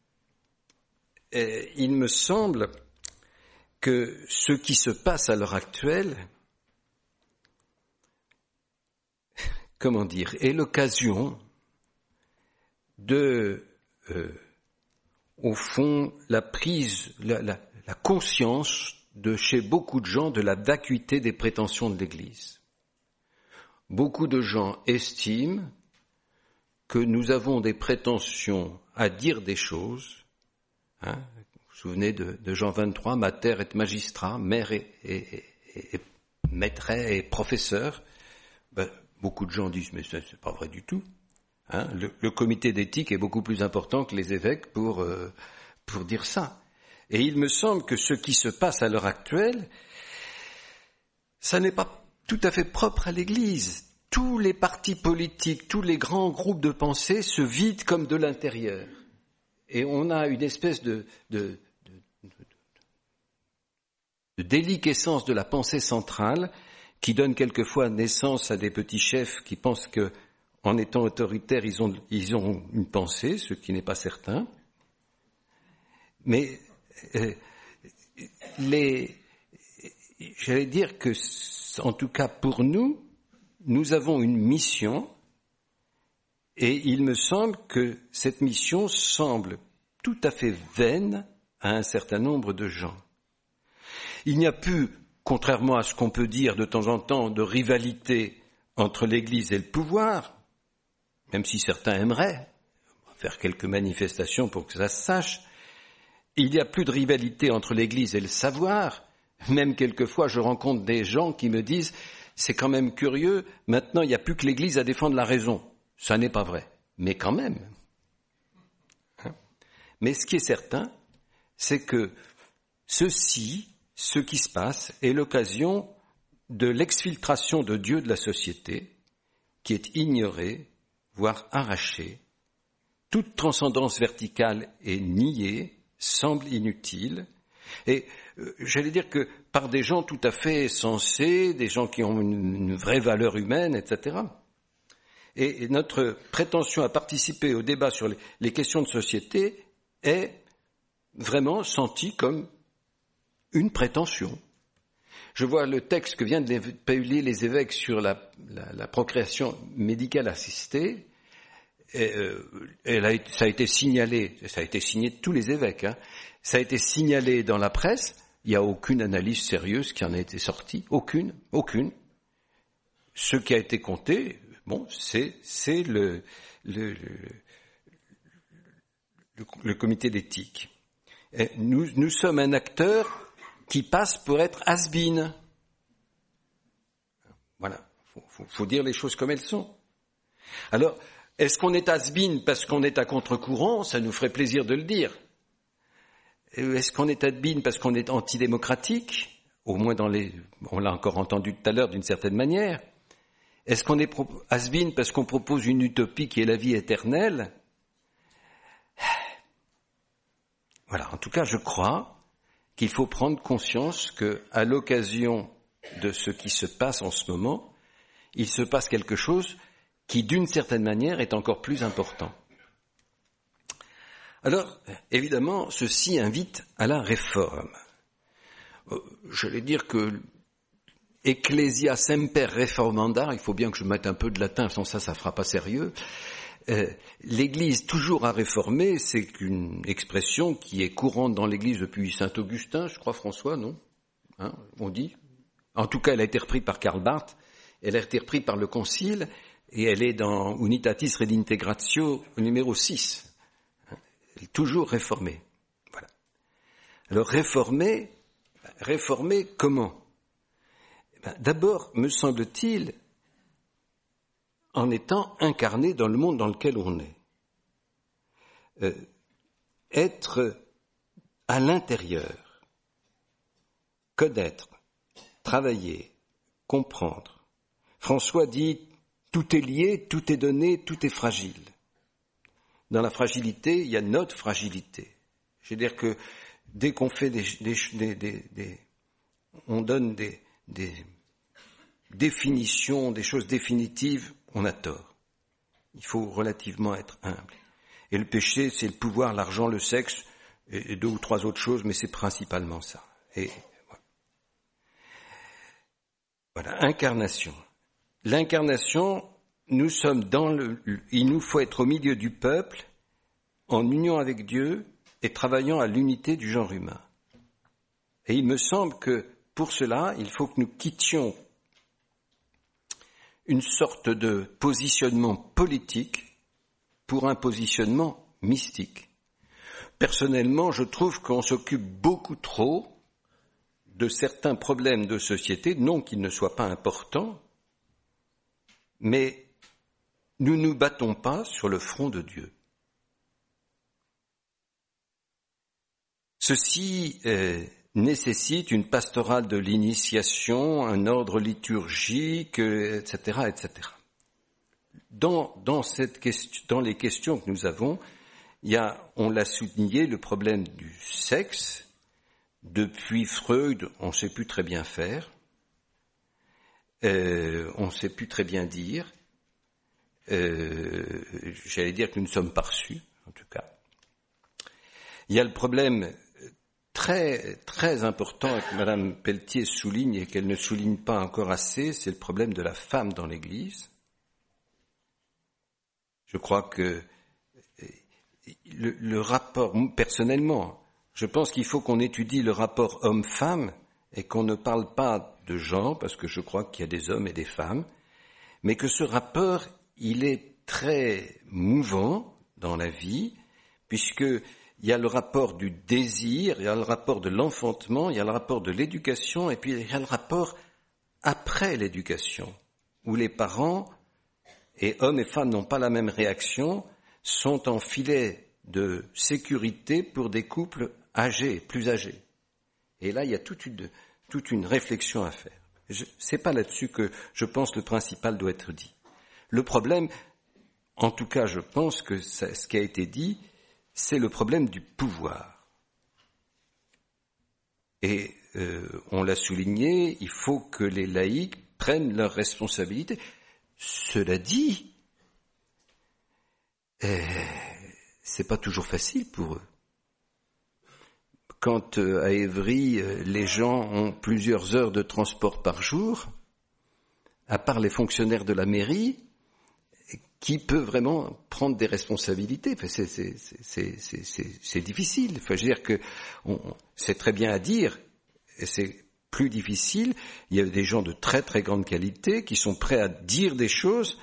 il me semble que ce qui se passe à l'heure actuelle, est l'occasion de, au fond, la prise, la conscience de chez beaucoup de gens de la vacuité des prétentions de l'Église. Beaucoup de gens estiment que nous avons des prétentions à dire des choses. Vous vous souvenez de Jean 23, mater et magistrat, mère et maître et professeur. Beaucoup de gens disent, mais ça, c'est pas vrai du tout. Le comité d'éthique est beaucoup plus important que les évêques pour dire ça. Et il me semble que ce qui se passe à l'heure actuelle, ça n'est pas tout à fait propre à l'Église. Tous les partis politiques, tous les grands groupes de pensée se vident comme de l'intérieur. et on a une espèce de déliquescence de la pensée centrale qui donne quelquefois naissance à des petits chefs qui pensent que, en étant autoritaires, ils ont une pensée, ce qui n'est pas certain. Mais j'allais dire que, en tout cas pour nous, nous avons une mission, et il me semble que cette mission semble tout à fait vaine à un certain nombre de gens. Il n'y a plus, contrairement à ce qu'on peut dire de temps en temps, de rivalité entre l'Église et le pouvoir, même si certains aimeraient faire quelques manifestations pour que ça se sache. Il n'y a plus de rivalité entre l'Église et le savoir. Même quelquefois, je rencontre des gens qui me disent « c'est quand même curieux, maintenant il n'y a plus que l'Église à défendre la raison ». Ça n'est pas vrai, mais quand même. Mais ce qui est certain, c'est que ce qui se passe, est l'occasion de l'exfiltration de Dieu de la société, qui est ignorée, voire arrachée. Toute transcendance verticale est niée, semble inutile, et j'allais dire que par des gens tout à fait sensés, des gens qui ont une vraie valeur humaine, etc. Et notre prétention à participer au débat sur les questions de société est vraiment sentie comme une prétention. Je vois le texte que viennent de publier les évêques sur la procréation médicale assistée. Ça a été signalé, ça a été signé de tous les évêques, ça a été signalé dans la presse. Il n'y a aucune analyse sérieuse qui en a été sortie, aucune. Ce qui a été compté, c'est le comité d'éthique. Et nous sommes un acteur qui passe pour être has-been. Voilà, faut dire les choses comme elles sont. Alors, est-ce qu'on est has-been parce qu'on est à contre-courant? Ça nous ferait plaisir de le dire. Est-ce qu'on est has-been parce qu'on est antidémocratique? Au moins on l'a encore entendu tout à l'heure d'une certaine manière. Est-ce qu'on est has-been parce qu'on propose une utopie qui est la vie éternelle? Voilà, en tout cas, je crois qu'il faut prendre conscience qu'à l'occasion de ce qui se passe en ce moment, il se passe quelque chose qui, d'une certaine manière, est encore plus important. Alors, évidemment, ceci invite à la réforme. J'allais dire que Ecclesia semper reformanda, il faut bien que je mette un peu de latin, sans ça fera pas sérieux. L'Église toujours à réformer, c'est une expression qui est courante dans l'Église depuis saint Augustin, je crois, François, non? On dit. En tout cas, elle a été reprise par Karl Barth, elle a été reprise par le Concile, et elle est dans Unitatis Redintegratio numéro 6. Elle est toujours réformée. Voilà. Alors, réformer comment? D'abord, me semble-t-il, en étant incarné dans le monde dans lequel on est. Être à l'intérieur, connaître, travailler, comprendre. François dit « tout est lié, tout est donné, tout est fragile ». Dans la fragilité, il y a notre fragilité. Je veux dire que dès qu'on fait on donne des définitions, des choses définitives, on a tort. Il faut relativement être humble. Et le péché, c'est le pouvoir, l'argent, le sexe, et 2 ou 3 autres choses, mais c'est principalement ça. Et voilà, incarnation. L'incarnation, nous sommes il nous faut être au milieu du peuple, en union avec Dieu, et travaillant à l'unité du genre humain. Et il me semble que, pour cela, il faut que nous quittions une sorte de positionnement politique pour un positionnement mystique. Personnellement, je trouve qu'on s'occupe beaucoup trop de certains problèmes de société, non qu'ils ne soient pas importants, mais nous ne nous battons pas sur le front de Dieu. Ceci nécessite une pastorale de l'initiation, un ordre liturgique, etc., etc. Dans les questions que nous avons, il y a, on l'a souligné, le problème du sexe. Depuis Freud, on ne sait plus très bien faire. On ne sait plus très bien dire. J'allais dire que nous ne sommes pas reçus, en tout cas. Il y a le problème très, très important que Mme Pelletier souligne et qu'elle ne souligne pas encore assez, c'est le problème de la femme dans l'Église. Je crois que le rapport, personnellement, je pense qu'il faut qu'on étudie le rapport homme-femme et qu'on ne parle pas de genre, parce que je crois qu'il y a des hommes et des femmes, mais que ce rapport, il est très mouvant dans la vie, puisqu'il y a le rapport du désir, il y a le rapport de l'enfantement, il y a le rapport de l'éducation, et puis il y a le rapport après l'éducation, où les parents, et hommes et femmes n'ont pas la même réaction, sont en filet de sécurité pour des couples âgés, plus âgés. Et là, il y a toute une réflexion à faire. C'est pas là-dessus que je pense le principal doit être dit. Le problème, en tout cas, je pense que ce qui a été dit, c'est le problème du pouvoir. Et on l'a souligné, il faut que les laïcs prennent leurs responsabilités. Cela dit, c'est pas toujours facile pour eux. Quand à Évry, les gens ont plusieurs heures de transport par jour, à part les fonctionnaires de la mairie, qui peut vraiment prendre des responsabilités? Enfin, c'est difficile. Enfin, je veux dire que c'est très bien à dire, et c'est plus difficile. Il y a des gens de très très grande qualité qui sont prêts à dire des choses.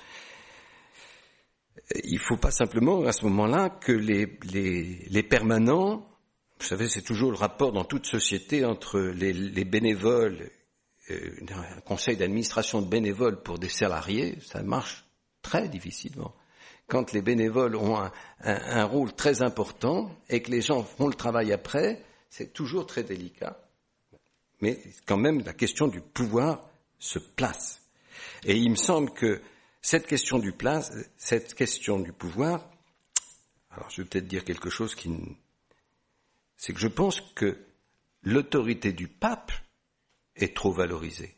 Il faut pas simplement à ce moment-là que les permanents, vous savez, c'est toujours le rapport dans toute société entre les bénévoles, un conseil d'administration de bénévoles pour des salariés, ça marche très difficilement. Quand les bénévoles ont un rôle très important et que les gens font le travail après, c'est toujours très délicat. Mais quand même, la question du pouvoir se place. Et il me semble que cette question du pouvoir, alors je vais peut-être dire quelque chose c'est que je pense que l'autorité du pape est trop valorisée.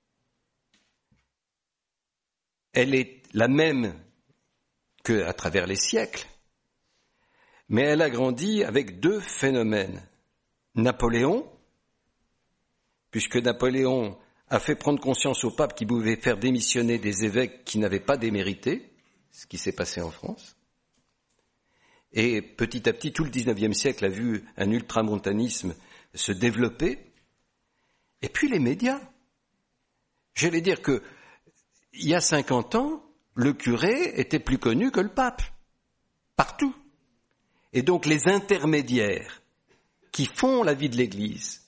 Elle est la même qu'à travers les siècles, mais elle a grandi avec deux phénomènes. Napoléon, puisque Napoléon a fait prendre conscience au pape qu'il pouvait faire démissionner des évêques qui n'avaient pas démérité, ce qui s'est passé en France. Et petit à petit, tout le XIXe siècle a vu un ultramontanisme se développer. Et puis les médias. J'allais dire que il y a 50 ans, le curé était plus connu que le pape, partout. Et donc les intermédiaires qui font la vie de l'Église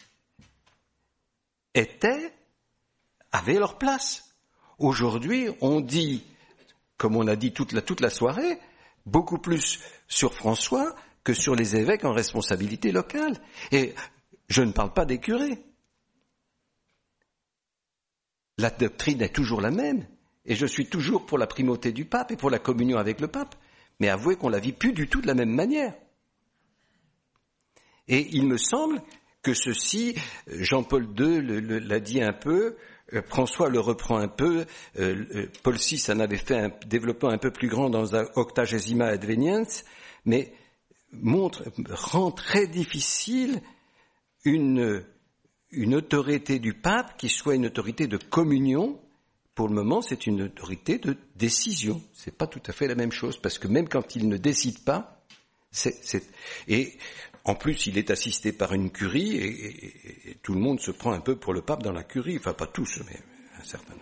avaient leur place. Aujourd'hui, on dit, comme on a dit toute la soirée, beaucoup plus sur François que sur les évêques en responsabilité locale. Et je ne parle pas des curés. La doctrine est toujours la même, et je suis toujours pour la primauté du pape et pour la communion avec le pape, mais avouez qu'on la vit plus du tout de la même manière. Et il me semble que ceci, Jean-Paul II l'a dit un peu, François le reprend un peu, Paul VI en avait fait un développement un peu plus grand dans Octagesima Adveniens, mais rend très difficile une autorité du pape qui soit une autorité de communion. Pour le moment, c'est une autorité de décision. C'est pas tout à fait la même chose, parce que même quand il ne décide pas, et en plus, il est assisté par une curie, et tout le monde se prend un peu pour le pape dans la curie. Enfin, pas tous, mais un certain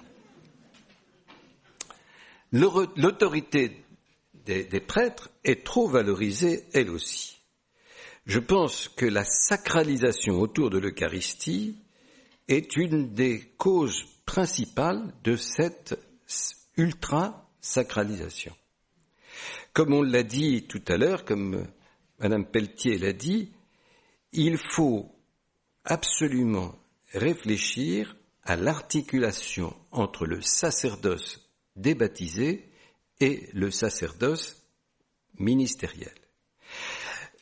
nombre. L'autorité des prêtres est trop valorisée, elle aussi. Je pense que la sacralisation autour de l'Eucharistie est une des causes principales de cette ultra-sacralisation. Comme on l'a dit tout à l'heure, comme Madame Pelletier l'a dit, il faut absolument réfléchir à l'articulation entre le sacerdoce des baptisés et le sacerdoce ministériel.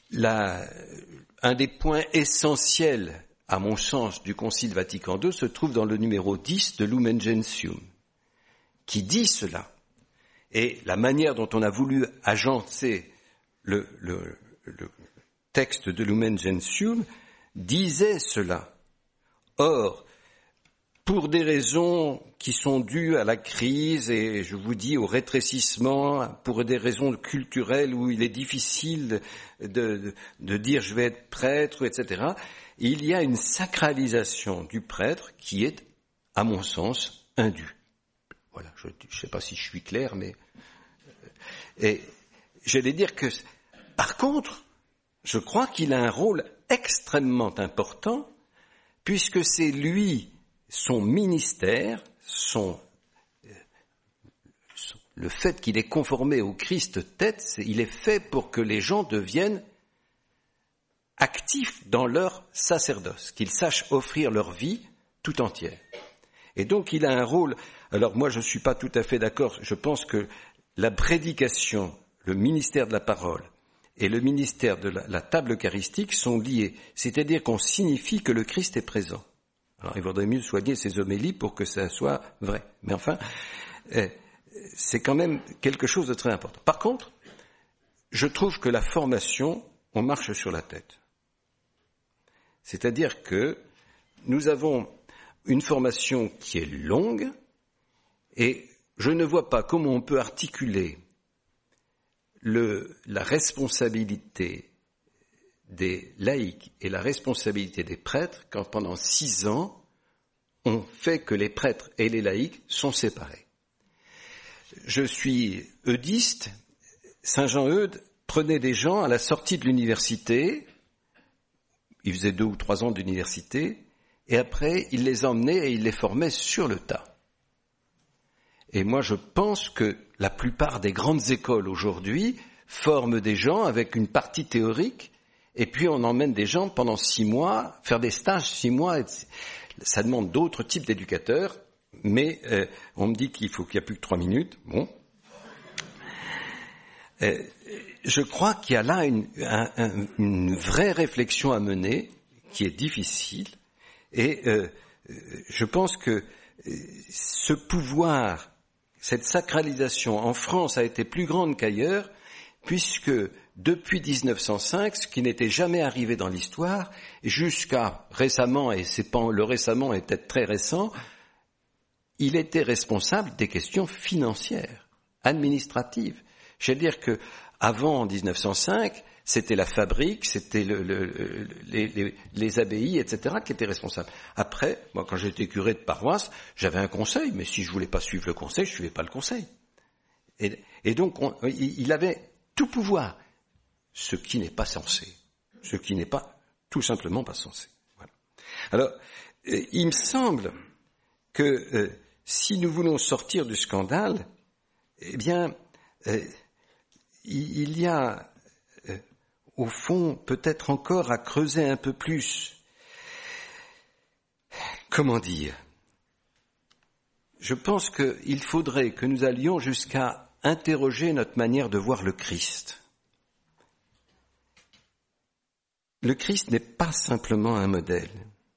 un des points essentiels, à mon sens, du Concile Vatican II se trouve dans le numéro 10 de Lumen Gentium, qui dit cela. Et la manière dont on a voulu agencer le texte de Lumen Gentium disait cela. Or, pour des raisons qui sont dues à la crise, et je vous dis au rétrécissement, pour des raisons culturelles où il est difficile de dire je vais être prêtre, etc., il y a une sacralisation du prêtre qui est, à mon sens, indue. Voilà, je ne sais pas si je suis clair, mais... Et j'allais dire que, par contre, je crois qu'il a un rôle extrêmement important, puisque c'est lui, son ministère, le fait qu'il est conformé au Christ tête, il est fait pour que les gens deviennent actifs dans leur sacerdoce, qu'ils sachent offrir leur vie tout entière. Et donc il a un rôle, alors moi je ne suis pas tout à fait d'accord, je pense que la prédication, le ministère de la parole et le ministère de la table eucharistique sont liés, c'est-à-dire qu'on signifie que le Christ est présent. Alors il vaudrait mieux soigner ces homélies pour que ça soit vrai, mais enfin, c'est quand même quelque chose de très important. Par contre, je trouve que la formation, on marche sur la tête. C'est-à-dire que nous avons une formation qui est longue et je ne vois pas comment on peut articuler la responsabilité des laïcs et la responsabilité des prêtres quand pendant 6 ans, on fait que les prêtres et les laïcs sont séparés. Je suis eudiste, Saint Jean-Eudes prenait des gens à la sortie de l'université, il faisait 2 ou 3 ans d'université, et après il les emmenait et il les formait sur le tas. Et moi je pense que la plupart des grandes écoles aujourd'hui forment des gens avec une partie théorique, et puis on emmène des gens pendant 6 mois, faire des stages 6 mois, ça demande d'autres types d'éducateurs, mais on me dit qu'il n'y a plus que 3 minutes, bon. Je crois qu'il y a là une vraie réflexion à mener, qui est difficile, et je pense que ce pouvoir, cette sacralisation en France a été plus grande qu'ailleurs, puisque depuis 1905, ce qui n'était jamais arrivé dans l'histoire, jusqu'à récemment, et le récemment est peut-être très récent, il était responsable des questions financières, administratives. Je veux dire que avant 1905, c'était la fabrique, c'était les abbayes, etc., qui étaient responsables. Après, moi, quand j'étais curé de paroisse, j'avais un conseil, mais si je voulais pas suivre le conseil, je suivais pas le conseil. Et donc, il avait tout pouvoir, ce qui n'est pas censé, ce qui n'est pas tout simplement pas censé. Voilà. Alors, il me semble que si nous voulons sortir du scandale, eh bien, il y a, au fond, peut-être encore à creuser un peu plus. Comment dire ? Je pense qu'il faudrait que nous allions jusqu'à interroger notre manière de voir le Christ. Le Christ n'est pas simplement un modèle.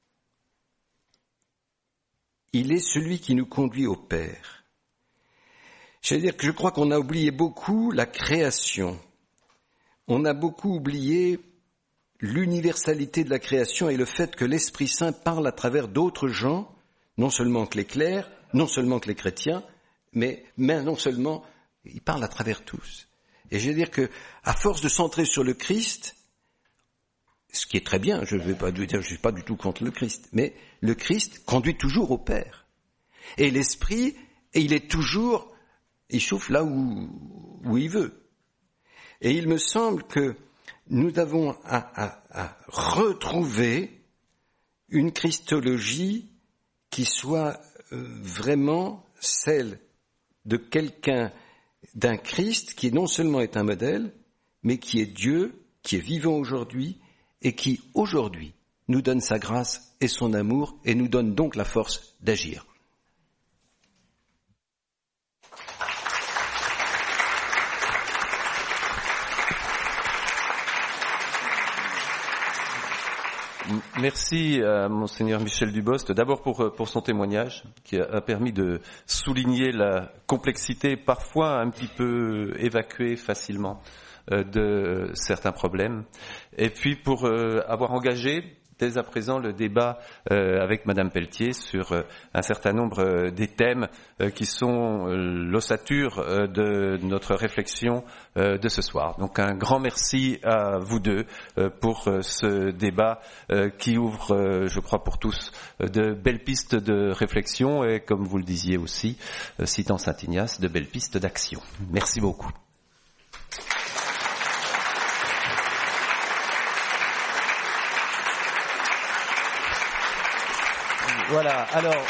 Il est celui qui nous conduit au Père. C'est-à-dire que je crois qu'on a oublié beaucoup la création. On a beaucoup oublié l'universalité de la création et le fait que l'Esprit Saint parle à travers d'autres gens, non seulement que les clercs, non seulement que les chrétiens, mais non seulement, il parle à travers tous. Et je veux dire que, à force de centrer sur le Christ, ce qui est très bien, je ne vais pas dire, je suis pas du tout contre le Christ, mais le Christ conduit toujours au Père. Et l'Esprit, il est toujours, il souffle là où il veut. Et il me semble que nous avons à retrouver une christologie qui soit vraiment celle de quelqu'un, d'un Christ qui non seulement est un modèle, mais qui est Dieu, qui est vivant aujourd'hui et qui aujourd'hui nous donne sa grâce et son amour et nous donne donc la force d'agir. Merci à Monseigneur Michel Dubost, d'abord pour son témoignage, qui a permis de souligner la complexité, parfois un petit peu évacuée facilement, de certains problèmes, et puis pour avoir engagé dès à présent le débat avec Madame Pelletier sur un certain nombre des thèmes qui sont l'ossature de notre réflexion de ce soir. Donc un grand merci à vous deux pour ce débat qui ouvre, je crois pour tous, de belles pistes de réflexion et, comme vous le disiez aussi, citant Saint Ignace, de belles pistes d'action. Merci beaucoup. Voilà, alors,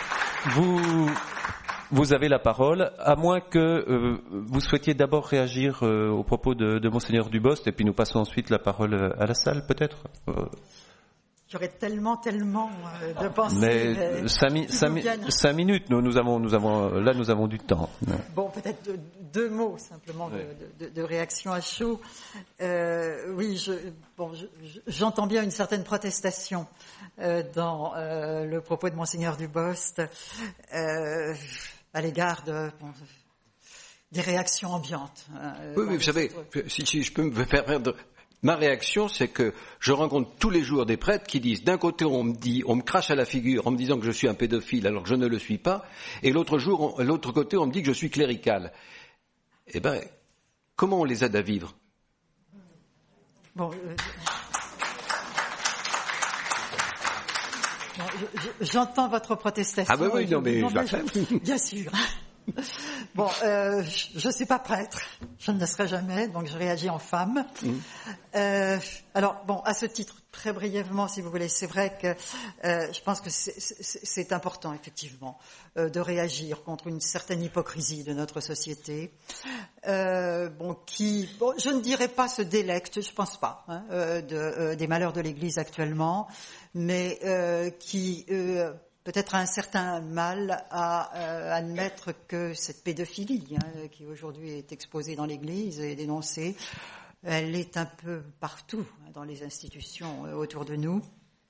vous avez la parole, à moins que vous souhaitiez d'abord réagir aux propos de Monseigneur Dubost, et puis nous passons ensuite la parole à la salle, peut-être. J'aurais tellement de pensées. Mais 5 minutes, nous avons du temps. Bon, peut-être deux mots simplement de réaction à chaud. Oui, j'entends bien une certaine protestation dans le propos de Monseigneur Dubost à l'égard des réactions ambiantes. Oui, vous savez, si je peux me permettre. Ma réaction, c'est que je rencontre tous les jours des prêtres qui disent, d'un côté, on me crache à la figure en me disant que je suis un pédophile alors que je ne le suis pas, et l'autre côté, on me dit que je suis clérical. Eh ben, comment on les aide à vivre? Bon, j'entends votre protestation. Ah ben oui, non mais je l'accepte. Bien sûr. Bon, je suis pas prêtre, je ne le serai jamais, donc je réagis en femme. Alors, bon, à ce titre, très brièvement, si vous voulez, c'est vrai que je pense que c'est important, effectivement, de réagir contre une certaine hypocrisie de notre société, qui, je ne dirais pas se délecte, je pense pas, des malheurs de l'Église actuellement, mais qui peut-être un certain mal à admettre que cette pédophilie qui aujourd'hui est exposée dans l'Église et dénoncée, elle est un peu partout dans les institutions autour de nous.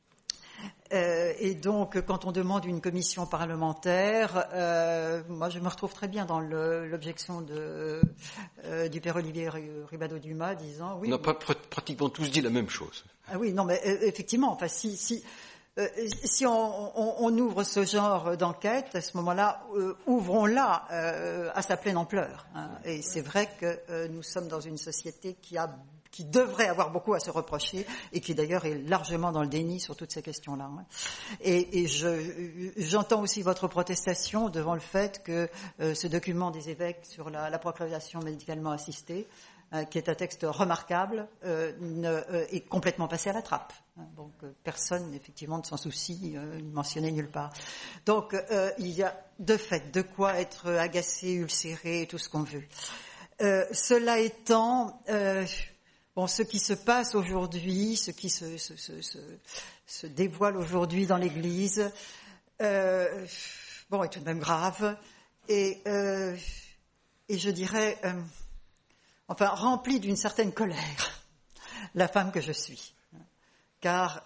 Et donc, quand on demande une commission parlementaire, moi je me retrouve très bien dans l'objection du Père Olivier Ribado-Dumas disant... Oui, on n'a pas pratiquement tous dit la même chose. Ah oui, non mais effectivement, enfin si on ouvre ce genre d'enquête, à ce moment-là, ouvrons-la à sa pleine ampleur. Et c'est vrai que nous sommes dans une société qui devrait avoir beaucoup à se reprocher et qui d'ailleurs est largement dans le déni sur toutes ces questions-là. Et j'entends aussi votre protestation devant le fait que ce document des évêques sur la procréation médicalement assistée, qui est un texte remarquable, est complètement passé à la trappe. Donc personne, effectivement, ne s'en soucie, mentionné nulle part. Donc il y a de fait de quoi être agacé, ulcéré, tout ce qu'on veut. Cela étant, ce qui se passe aujourd'hui, ce qui se dévoile aujourd'hui dans l'Église, est tout de même grave et je dirais... rempli d'une certaine colère, la femme que je suis. Car,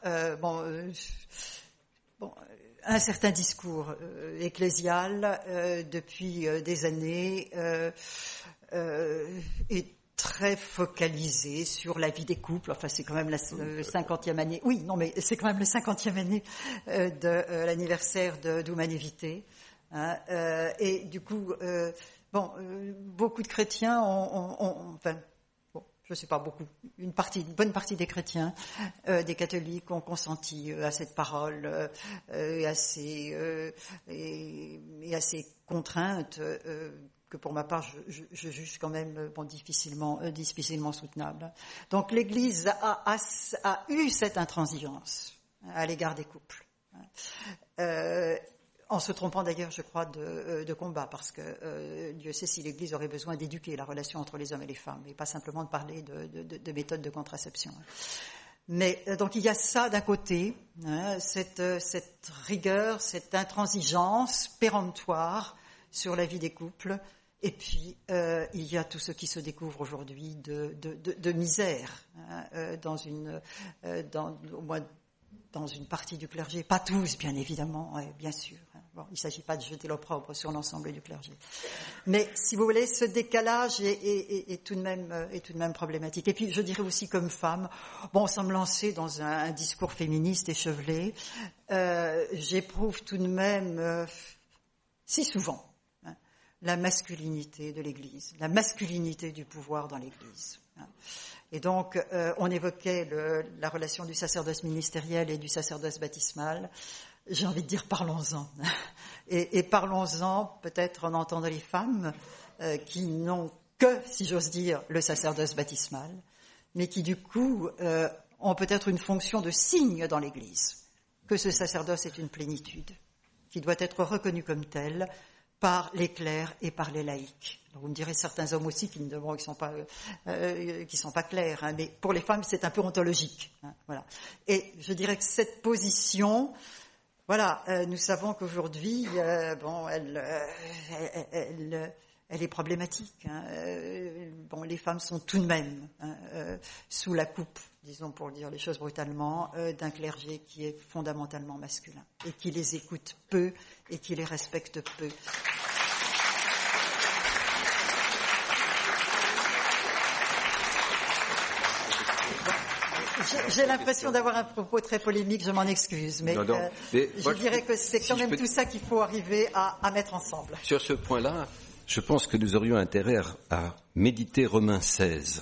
un certain discours ecclésial, depuis des années, est très focalisé sur la vie des couples. Enfin, c'est quand même la 50e année. Oui, non, mais c'est quand même la 50e année de l'anniversaire d'Humanum Vitae. Et du coup... beaucoup de chrétiens je sais pas beaucoup, une bonne partie des chrétiens, des catholiques ont consenti à cette parole et à ces contraintes que pour ma part je juge quand même difficilement soutenables. Donc l'Église a eu cette intransigeance à l'égard des couples. En se trompant d'ailleurs, je crois, de combat, parce que Dieu sait si l'Église aurait besoin d'éduquer la relation entre les hommes et les femmes, et pas simplement de parler de méthodes de contraception. Mais donc il y a ça d'un côté, cette rigueur, cette intransigeance péremptoire sur la vie des couples, et puis il y a tout ce qui se découvre aujourd'hui de misère, au moins dans une partie du clergé, pas tous, bien évidemment, bien sûr. Bon, il ne s'agit pas de jeter l'opprobre sur l'ensemble du clergé. Mais, si vous voulez, ce décalage est tout de même problématique. Et puis, je dirais aussi comme femme, bon, sans me lancer dans un discours féministe échevelé, j'éprouve tout de même, si souvent, la masculinité de l'Église, la masculinité du pouvoir dans l'Église. Et donc, on évoquait la relation du sacerdoce ministériel et du sacerdoce baptismal. J'ai envie de dire, parlons-en. Et parlons-en peut-être en entendant les femmes qui n'ont que, si j'ose dire, le sacerdoce baptismal, mais qui, du coup, ont peut-être une fonction de signe dans l'Église, que ce sacerdoce est une plénitude, qui doit être reconnu comme tel par les clercs et par les laïcs. Alors vous me direz certains hommes aussi qui sont pas clairs, hein, mais pour les femmes c'est un peu ontologique. Hein, voilà. Et je dirais que cette position, voilà, nous savons qu'aujourd'hui, elle est problématique. Hein. Les femmes sont tout de même sous la coupe, disons pour dire les choses brutalement, d'un clergé qui est fondamentalement masculin et qui les écoute peu et qui les respecte peu. J'ai l'impression d'avoir un propos très polémique, je m'en excuse, mais je dirais que c'est quand même tout ça qu'il faut arriver à mettre ensemble. Sur ce point-là, je pense que nous aurions intérêt à méditer Romains 16.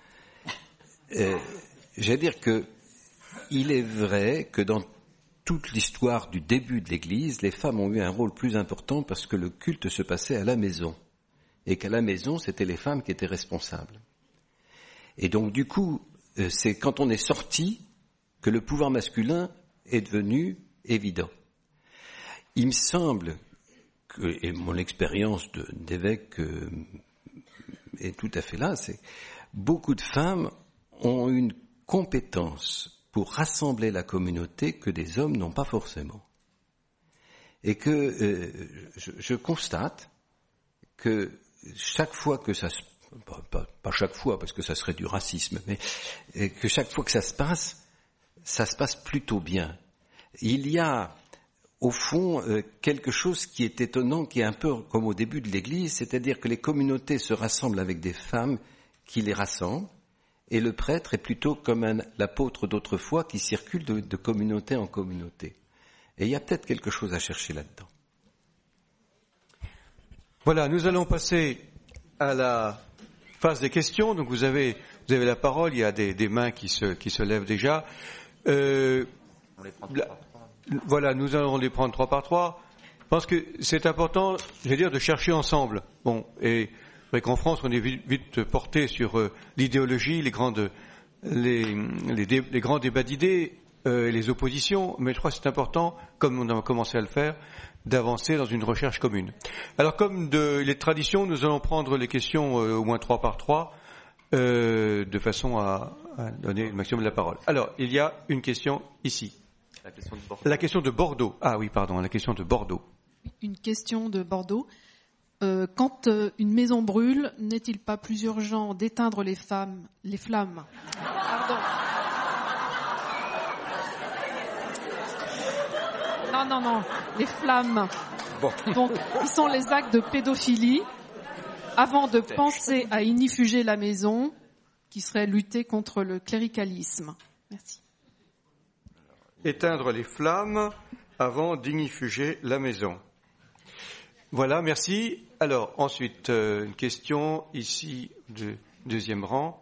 J'allais dire que il est vrai que dans toute l'histoire du début de l'Église, les femmes ont eu un rôle plus important parce que le culte se passait à la maison. Et qu'à la maison, c'était les femmes qui étaient responsables. Et donc, du coup, c'est quand on est sorti que le pouvoir masculin est devenu évident. Il me semble que, et mon expérience d'évêque est tout à fait là, c'est beaucoup de femmes ont une compétence pour rassembler la communauté que des hommes n'ont pas forcément. Et que je constate que chaque fois que ça se... Pas chaque fois, parce que ça serait du racisme, mais que chaque fois que ça se passe plutôt bien. Il y a, au fond, quelque chose qui est étonnant, qui est un peu comme au début de l'Église, c'est-à-dire que les communautés se rassemblent avec des femmes qui les rassemblent, et le prêtre est plutôt comme l'apôtre d'autrefois qui circule de communauté en communauté. Et il y a peut-être quelque chose à chercher là-dedans. Voilà, nous allons passer à la phase des questions. Donc vous avez la parole, il y a des mains qui se lèvent déjà. Voilà, nous allons les prendre 3 par 3. Je pense que c'est important, de chercher ensemble. Bon, et c'est vrai qu'en France, on est vite porté sur l'idéologie, les grands débats d'idées, les oppositions, mais je crois que c'est important, comme on a commencé à le faire, d'avancer dans une recherche commune. Alors, comme les traditions, nous allons prendre les questions au moins 3 par 3, de façon à donner le maximum de la parole. Alors, il y a une question ici. La question de Bordeaux. Ah oui, pardon, la question de Bordeaux. Une question de Bordeaux. Quand une maison brûle, n'est-il pas plus urgent d'éteindre les flammes Pardon. Non, les flammes. Bon. Donc, qui sont les actes de pédophilie, avant de penser à inifuger la maison, qui serait lutter contre le cléricalisme. Merci. Éteindre les flammes avant d'inifuger la maison. Voilà, merci. Alors, ensuite, une question ici, de deuxième rang.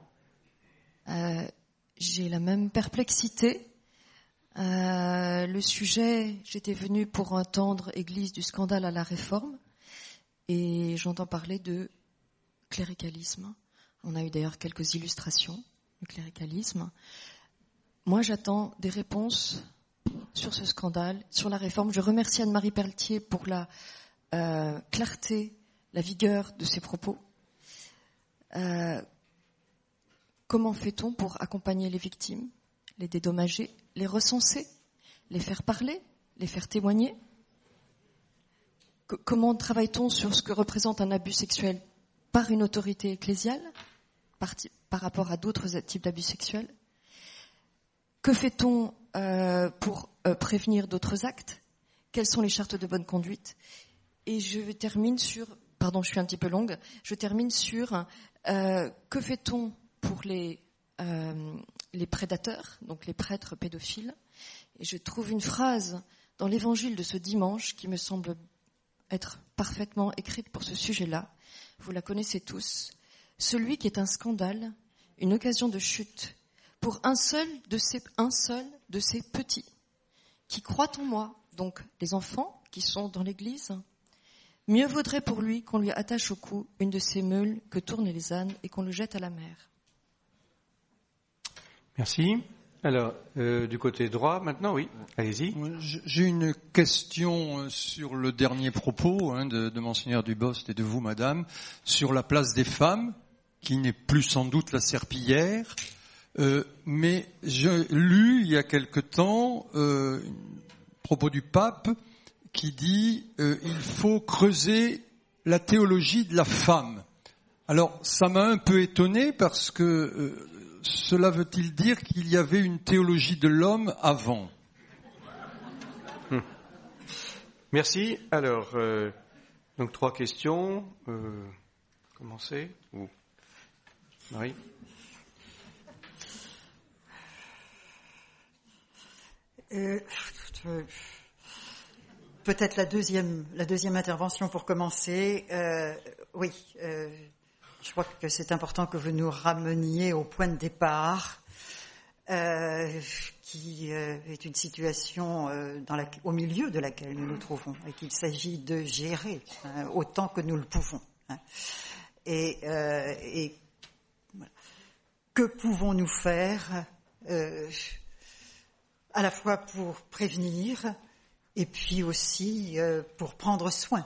J'ai la même perplexité. Le sujet, j'étais venue pour entendre Église du scandale à la réforme, et j'entends parler de cléricalisme. On a eu d'ailleurs quelques illustrations du cléricalisme. Moi, j'attends des réponses sur ce scandale, sur la réforme. Je remercie Anne-Marie Pelletier pour la clarté, la vigueur de ses propos. Comment fait-on pour accompagner les victimes, les dédommager, les recenser, les faire parler, les faire témoigner? Comment travaille-t-on sur ce que représente un abus sexuel par une autorité ecclésiale par rapport à d'autres types d'abus sexuels? Que fait-on pour prévenir d'autres actes? Quelles sont les chartes de bonne conduite? Et je termine sur, pardon, je suis un petit peu longue, je termine sur que fait-on pour les prédateurs, donc les prêtres pédophiles? Et je trouve une phrase dans l'évangile de ce dimanche qui me semble être parfaitement écrite pour ce sujet-là. Vous la connaissez tous. Celui qui est un scandale, une occasion de chute, pour un seul de ces petits, qui croient en moi, donc les enfants qui sont dans l'église, mieux vaudrait pour lui qu'on lui attache au cou une de ces meules que tournent les ânes et qu'on le jette à la mer. Merci. Alors, du côté droit, maintenant, oui, allez-y. J'ai une question sur le dernier propos de Monseigneur Dubost et de vous, Madame, sur la place des femmes, qui n'est plus sans doute la serpillière, mais j'ai lu il y a quelque temps un propos du pape qui dit il faut creuser la théologie de la femme. Alors, ça m'a un peu étonné parce que cela veut-il dire qu'il y avait une théologie de l'homme avant? Merci. Alors, donc 3 questions. Commencez. Marie. Peut-être la deuxième intervention pour commencer. Oui. Je crois que c'est important que vous nous rameniez au point de départ, qui est une situation au milieu de laquelle nous nous trouvons et qu'il s'agit de gérer autant que nous le pouvons. Et voilà. Que pouvons-nous faire à la fois pour prévenir et puis aussi pour prendre soin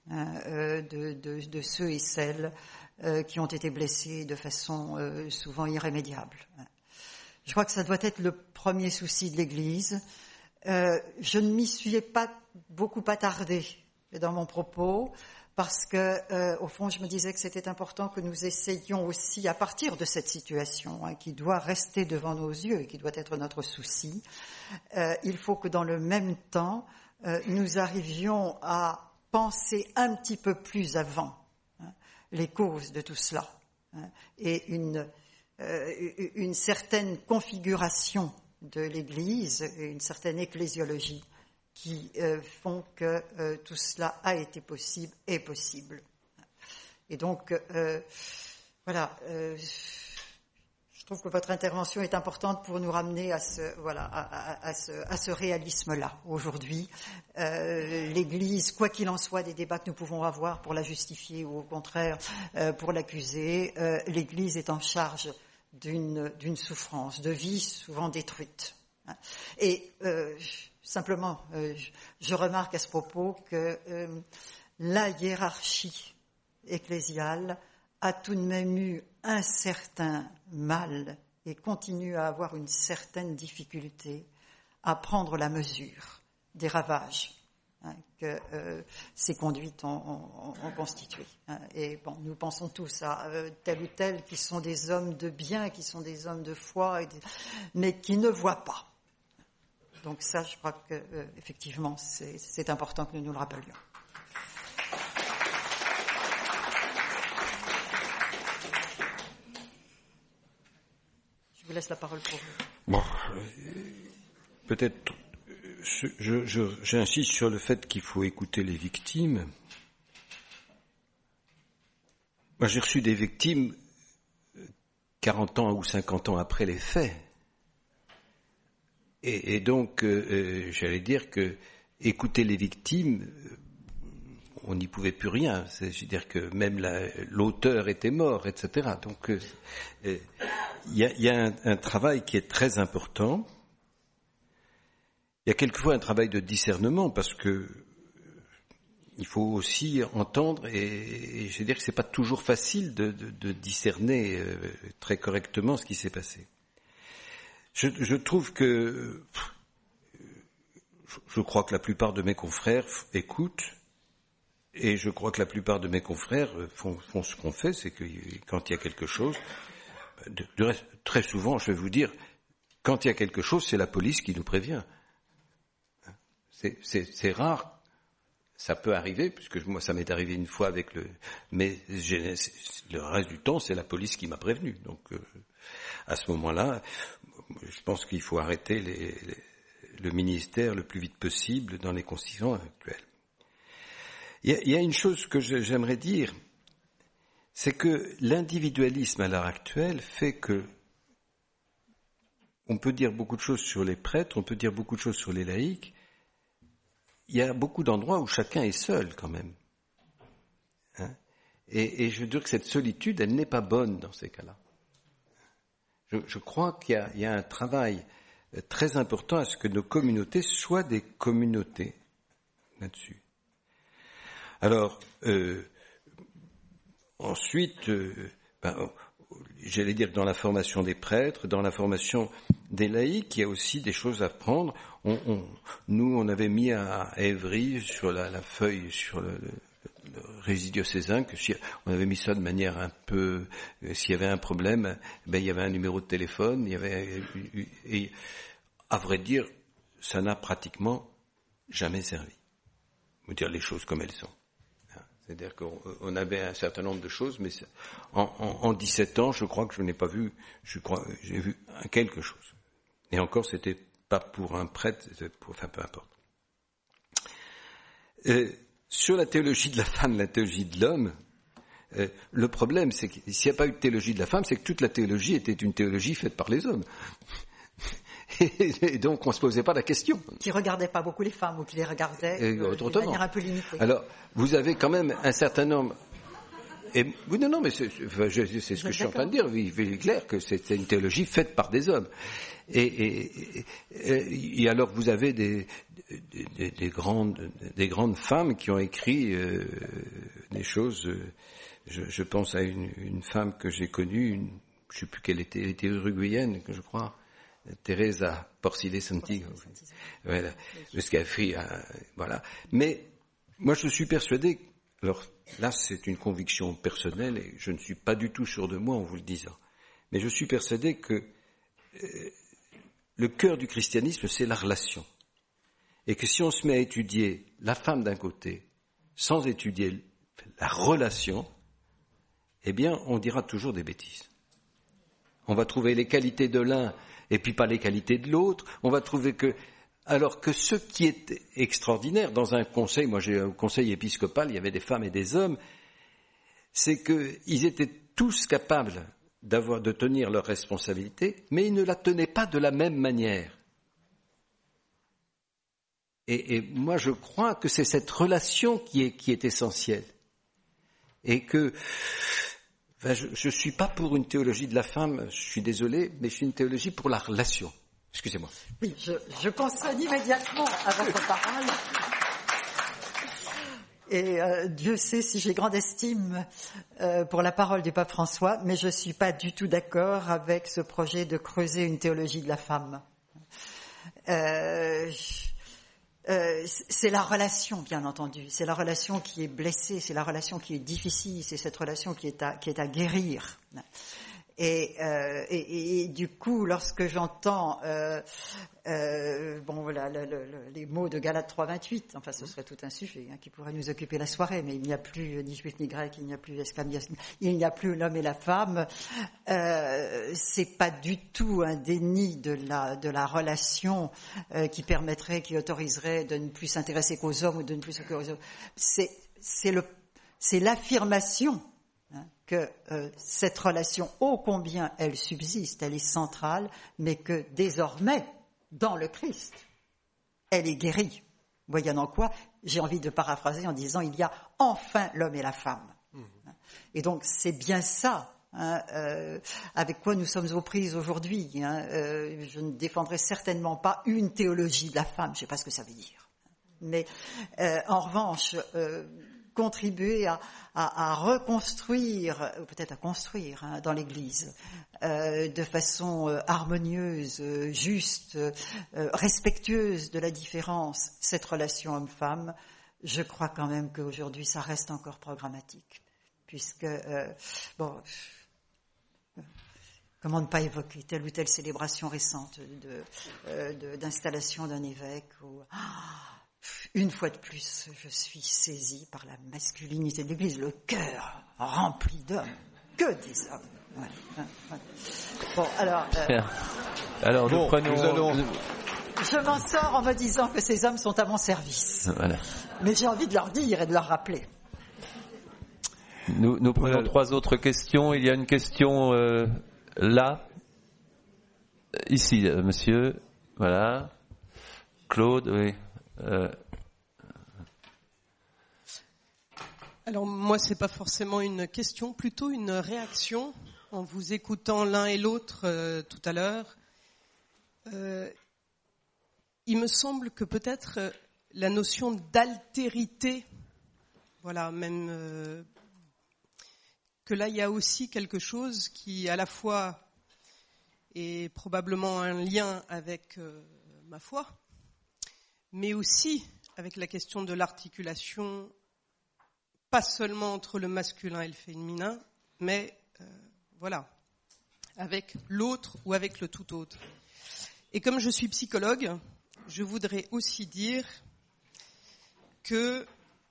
de ceux et celles qui ont été blessés de façon souvent irrémédiable. Je crois que ça doit être le premier souci de l'Église. Je ne m'y suis pas beaucoup attardée dans mon propos parce que, au fond, je me disais que c'était important que nous essayions aussi, à partir de cette situation qui doit rester devant nos yeux et qui doit être notre souci, il faut que dans le même temps, nous arrivions à penser un petit peu plus avant les causes de tout cela et une certaine configuration de l'Église, une certaine ecclésiologie qui font que tout cela a été possible, est possible. Et donc, voilà, je trouve que votre intervention est importante pour nous ramener à ce réalisme-là. Aujourd'hui, l'Église, quoi qu'il en soit des débats que nous pouvons avoir pour la justifier ou au contraire pour l'accuser, l'Église est en charge d'une souffrance, de vie souvent détruite. Et simplement, je remarque à ce propos que la hiérarchie ecclésiale a tout de même eu un certain mal et continue à avoir une certaine difficulté à prendre la mesure des ravages que ces conduites ont constitué. Et bon, nous pensons tous à tel ou tel qui sont des hommes de bien, qui sont des hommes de foi, mais qui ne voient pas. Donc ça, je crois que effectivement, c'est important que nous le rappelions. Je vous laisse la parole pour vous. Bon, peut-être, j'insiste sur le fait qu'il faut écouter les victimes. Moi, j'ai reçu des victimes 40 ans ou 50 ans après les faits. Et donc, j'allais dire que écouter les victimes, on n'y pouvait plus rien. C'est-à-dire que même l'auteur était mort, etc. Donc, il y a un travail qui est très important. Il y a quelquefois un travail de discernement parce que il faut aussi entendre et je veux dire que c'est pas toujours facile de discerner très correctement ce qui s'est passé. Je trouve que je crois que la plupart de mes confrères écoutent et je crois que la plupart de mes confrères font ce qu'on fait, c'est que quand il y a quelque chose, très souvent, je vais vous dire, Quand il y a quelque chose, c'est la police qui nous prévient. C'est rare. Ça peut arriver, puisque moi, ça m'est arrivé une fois avec mais le reste du temps, c'est la police qui m'a prévenu. Donc, à ce moment-là, je pense qu'il faut arrêter le ministère le plus vite possible dans les conditions actuelles. Il y a une chose que j'aimerais dire, c'est que l'individualisme à l'heure actuelle fait que on peut dire beaucoup de choses sur les prêtres, on peut dire beaucoup de choses sur les laïcs. Il y a beaucoup d'endroits où chacun est seul quand même. Hein, et je veux dire que cette solitude, elle n'est pas bonne dans ces cas-là. Je crois qu'il y a un travail très important à ce que nos communautés soient des communautés là-dessus. Alors, ensuite, j'allais dire que dans la formation des prêtres, dans la formation des laïcs, il y a aussi des choses à prendre. Nous, on avait mis à Évry sur la feuille, sur le résidu diocésain, que on avait mis ça de manière un peu, s'il y avait un problème, il y avait un numéro de téléphone, et à vrai dire, ça n'a pratiquement jamais servi. Vous dire les choses comme elles sont. C'est-à-dire qu'on avait un certain nombre de choses, mais en 17 ans, je crois que je n'ai pas vu, j'ai vu quelque chose. Et encore, c'était pas pour un prêtre, enfin peu importe. Sur la théologie de la femme, la théologie de l'homme, le problème, c'est que s'il n'y a pas eu de théologie de la femme, c'est que toute la théologie était une théologie faite par les hommes. Et donc, on ne se posait pas la question. Qui ne regardait pas beaucoup les femmes, ou qui les regardait de manière un peu limitée. Alors, vous avez quand même un certain nombre... non, mais c'est ce que je suis en train de dire. Il est clair que c'est une théologie faite par des hommes. Et alors, vous avez des grandes femmes qui ont écrit des choses... Je pense à une femme que j'ai connue, je ne sais plus quelle était, elle était uruguayenne, je crois... Teresa Porcile Santiago. Voilà. Ce qu'elle a fait, voilà. Mais, moi, je suis persuadé, alors, là, c'est une conviction personnelle, et je ne suis pas du tout sûr de moi en vous le disant. Mais je suis persuadé que, le cœur du christianisme, c'est la relation. Et que si on se met à étudier la femme d'un côté, sans étudier la relation, eh bien, on dira toujours des bêtises. On va trouver les qualités de l'un, et puis pas les qualités de l'autre. On va trouver alors que ce qui est extraordinaire dans un conseil, moi j'ai un conseil épiscopal, il y avait des femmes et des hommes, c'est qu'ils étaient tous capables de tenir leur responsabilité, mais ils ne la tenaient pas de la même manière. Et moi je crois que c'est cette relation qui est essentielle. Et que... je ne suis pas pour une théologie de la femme, je suis désolé, mais je suis une théologie pour la relation. Excusez-moi. Oui, je consonne immédiatement à votre parole. Et Dieu sait si j'ai grande estime pour la parole du pape François, mais je ne suis pas du tout d'accord avec ce projet de creuser une théologie de la femme. C'est la relation, bien entendu. C'est la relation qui est blessée, c'est la relation qui est difficile, c'est cette relation qui est à guérir. Et du coup, lorsque j'entends voilà, les mots de Galates 3:28, enfin ce serait tout un sujet qui pourrait nous occuper la soirée, mais il n'y a plus ni juif ni grec, il n'y a plus esclave, il n'y a plus l'homme et la femme. C'est pas du tout un déni de la relation qui permettrait, qui autoriserait de ne plus s'intéresser qu'aux hommes ou de ne plus s'occuper aux hommes. C'est l'affirmation que cette relation, ô combien elle subsiste, elle est centrale, mais que désormais, dans le Christ, elle est guérie. Voyant en quoi, j'ai envie de paraphraser en disant, il y a enfin l'homme et la femme. Et donc, c'est bien ça, avec quoi nous sommes aux prises aujourd'hui. Je ne défendrai certainement pas une théologie de la femme, je ne sais pas ce que ça veut dire. Mais en revanche, contribuer à reconstruire, peut-être à construire dans l'Église, de façon harmonieuse, juste, respectueuse de la différence, cette relation homme-femme, je crois quand même qu'aujourd'hui ça reste encore programmatique, puisque Comment ne pas évoquer telle ou telle célébration récente d'installation d'un évêque une fois de plus, je suis saisie par la masculinité de l'Église, le cœur rempli d'hommes, que des hommes. Ouais. Bon, alors nous prenons... Je m'en sors en me disant que ces hommes sont à mon service. Voilà. Mais j'ai envie de leur dire et de leur rappeler. Nous prenons 3 autres questions. Il y a une question là, ici, monsieur. Voilà. Claude, oui. Alors moi, c'est pas forcément une question, plutôt une réaction. En vous écoutant l'un et l'autre tout à l'heure, il me semble que peut-être la notion d'altérité, voilà, même que là il y a aussi quelque chose qui à la fois est probablement un lien avec ma foi, mais aussi avec la question de l'articulation, pas seulement entre le masculin et le féminin, mais voilà, avec l'autre ou avec le tout autre. Et comme je suis psychologue, je voudrais aussi dire que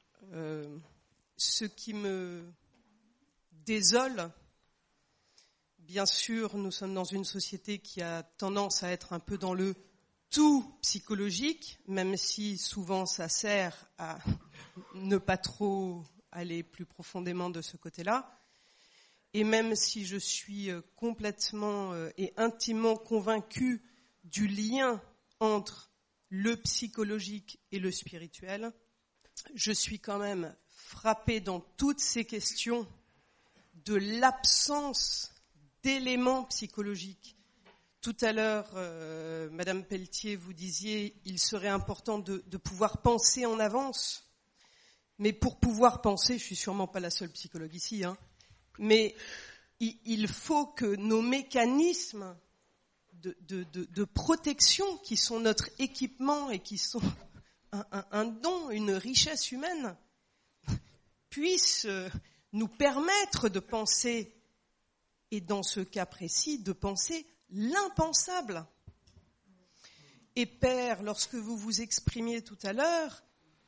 ce qui me désole, bien sûr, nous sommes dans une société qui a tendance à être un peu dans le tout psychologique, même si souvent ça sert à ne pas trop aller plus profondément de ce côté-là. Et même si je suis complètement et intimement convaincue du lien entre le psychologique et le spirituel, je suis quand même frappée dans toutes ces questions de l'absence d'éléments psychologiques. Tout à l'heure, Madame Pelletier, vous disiez il serait important de pouvoir penser en avance. Mais pour pouvoir penser, je suis sûrement pas la seule psychologue ici, mais il faut que nos mécanismes de protection, qui sont notre équipement et qui sont un don, une richesse humaine, puissent nous permettre de penser, et dans ce cas précis, de penser l'impensable. Et Père, lorsque vous vous exprimiez tout à l'heure,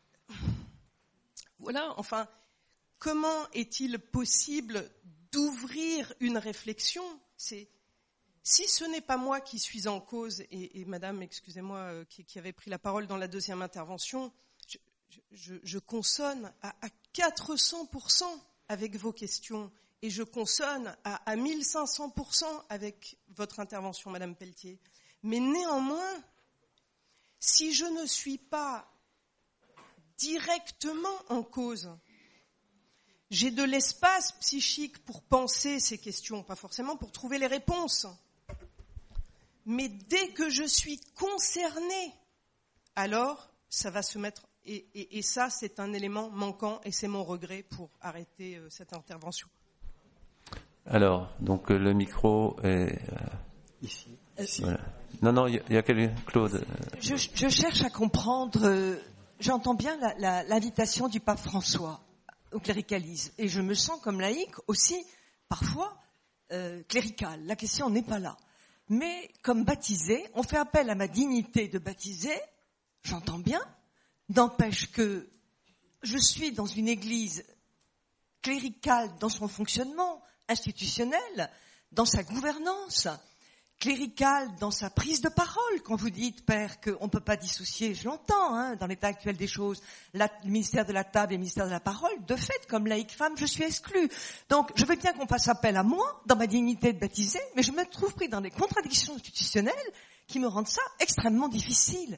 voilà, enfin, comment est-il possible d'ouvrir une réflexion ? Si ce n'est pas moi qui suis en cause, et Madame, excusez-moi, qui avait pris la parole dans la deuxième intervention, je consonne à 400% avec vos questions, et je consonne à 1500% avec votre intervention, Madame Pelletier. Mais néanmoins, si je ne suis pas directement en cause, j'ai de l'espace psychique pour penser ces questions, pas forcément pour trouver les réponses. Mais dès que je suis concernée, alors ça va se mettre, et ça c'est un élément manquant, et c'est mon regret pour arrêter cette intervention. Alors, donc le micro est ici. Voilà. Non, il y a quelqu'un, Claude. Je cherche à comprendre. J'entends bien l'invitation du pape François au cléricalisme, et je me sens comme laïque aussi parfois cléricale. La question n'est pas là. Mais comme baptisé, on fait appel à ma dignité de baptisé, j'entends bien, n'empêche que je suis dans une église cléricale dans son fonctionnement institutionnel, dans sa gouvernance, cléricale dans sa prise de parole. Quand vous dites, Père, qu'on ne peut pas dissocier, je l'entends, dans l'état actuel des choses, le ministère de la table et le ministère de la parole, de fait, comme laïque femme, je suis exclue. Donc, je veux bien qu'on fasse appel à moi, dans ma dignité de baptisée, mais je me trouve pris dans des contradictions institutionnelles qui me rendent ça extrêmement difficile,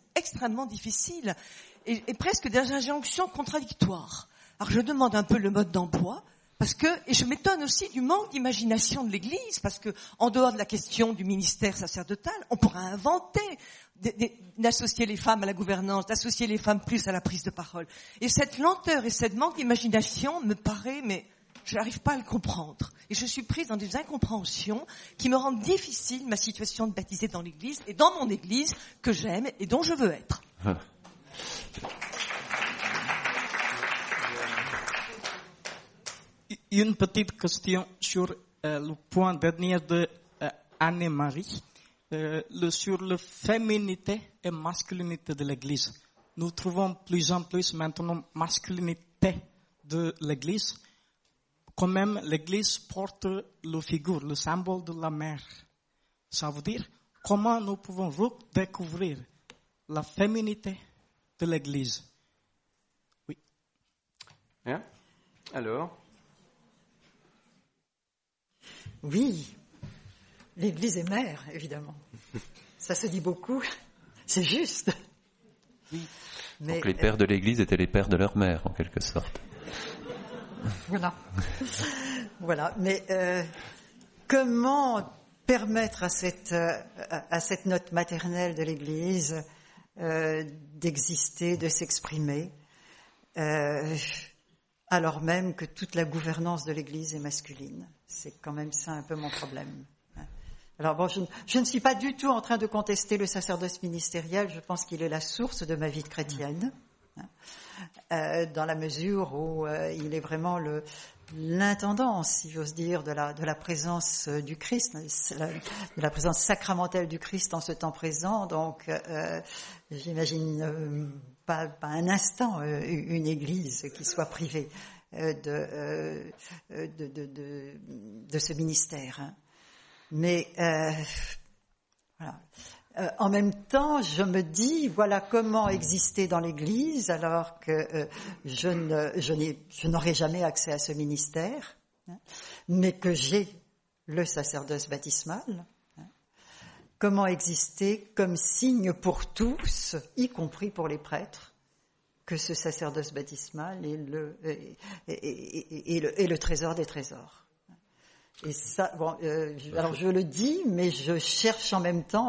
et presque des injonctions contradictoires. Alors, je demande un peu le mode d'emploi, et je m'étonne aussi du manque d'imagination de l'Église, parce que, en dehors de la question du ministère sacerdotal, on pourra inventer d'associer les femmes à la gouvernance, d'associer les femmes plus à la prise de parole. Et cette lenteur et cette manque d'imagination me paraît, mais je n'arrive pas à le comprendre. Et je suis prise dans des incompréhensions qui me rendent difficile ma situation de baptisée dans l'Église, et dans mon Église que j'aime et dont je veux être. Une petite question sur le point dernier de Anne-Marie, sur la féminité et masculinité de l'Église. Nous trouvons plus en plus maintenant masculinité de l'Église. Quand même, l'Église porte la figure, le symbole de la mère. Ça veut dire comment nous pouvons redécouvrir la féminité de l'Église. Oui. Bien. Alors? Oui, l'Église est mère, évidemment. Ça se dit beaucoup, c'est juste. Oui. Mais, donc les pères de l'Église étaient les pères de leur mère, en quelque sorte. Voilà. Voilà. Mais comment permettre à cette note maternelle de l'Église d'exister, de s'exprimer, alors même que toute la gouvernance de l'Église est masculine? C'est quand même ça un peu mon problème. Alors bon, je ne suis pas du tout en train de contester le sacerdoce ministériel. Je pense qu'il est la source de ma vie de chrétienne, dans la mesure où il est vraiment l'intendance, si j'ose dire, de la présence du Christ, de la présence sacramentelle du Christ en ce temps présent. Donc, j'imagine pas un instant une Église qui soit privée de ce ministère. Hein. Mais voilà. En même temps, je me dis, voilà comment exister dans l'Église alors que je n'aurai jamais accès à ce ministère, hein, mais que j'ai le sacerdoce baptismal. Hein. Comment exister comme signe pour tous, y compris pour les prêtres, que ce sacerdoce baptismal est le trésor des trésors. Et ça, bon, alors je le dis, mais je cherche en même temps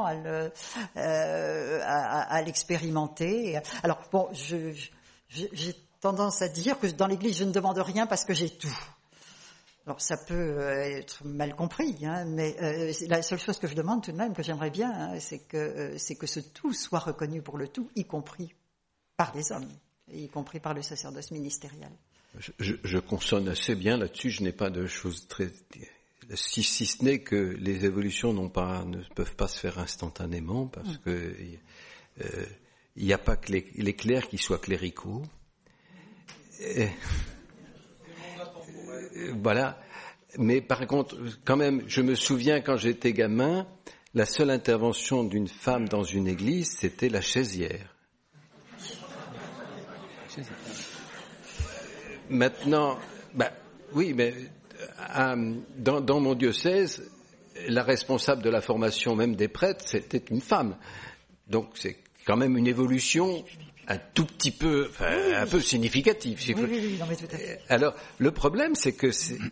à l'expérimenter. Alors bon, j'ai tendance à dire que dans l'Église, je ne demande rien parce que j'ai tout. Alors ça peut être mal compris, hein, mais la seule chose que je demande tout de même, que j'aimerais bien, hein, c'est que ce tout soit reconnu pour le tout, y compris par les hommes, y compris par le sacerdoce ministériel. Je consonne assez bien là-dessus. Je n'ai pas de choses très... Si ce n'est que les évolutions ne peuvent pas se faire instantanément, parce que il n'y a pas que les clercs qui soient cléricaux. Voilà. Mais par contre, quand même, je me souviens quand j'étais gamin, la seule intervention d'une femme dans une église, c'était la chaisière. Maintenant, oui, mais dans mon diocèse, la responsable de la formation même des prêtres, c'était une femme. Donc c'est quand même une évolution un tout petit peu, un peu significative. Oui, non, mais tout à fait. Alors le problème, c'est que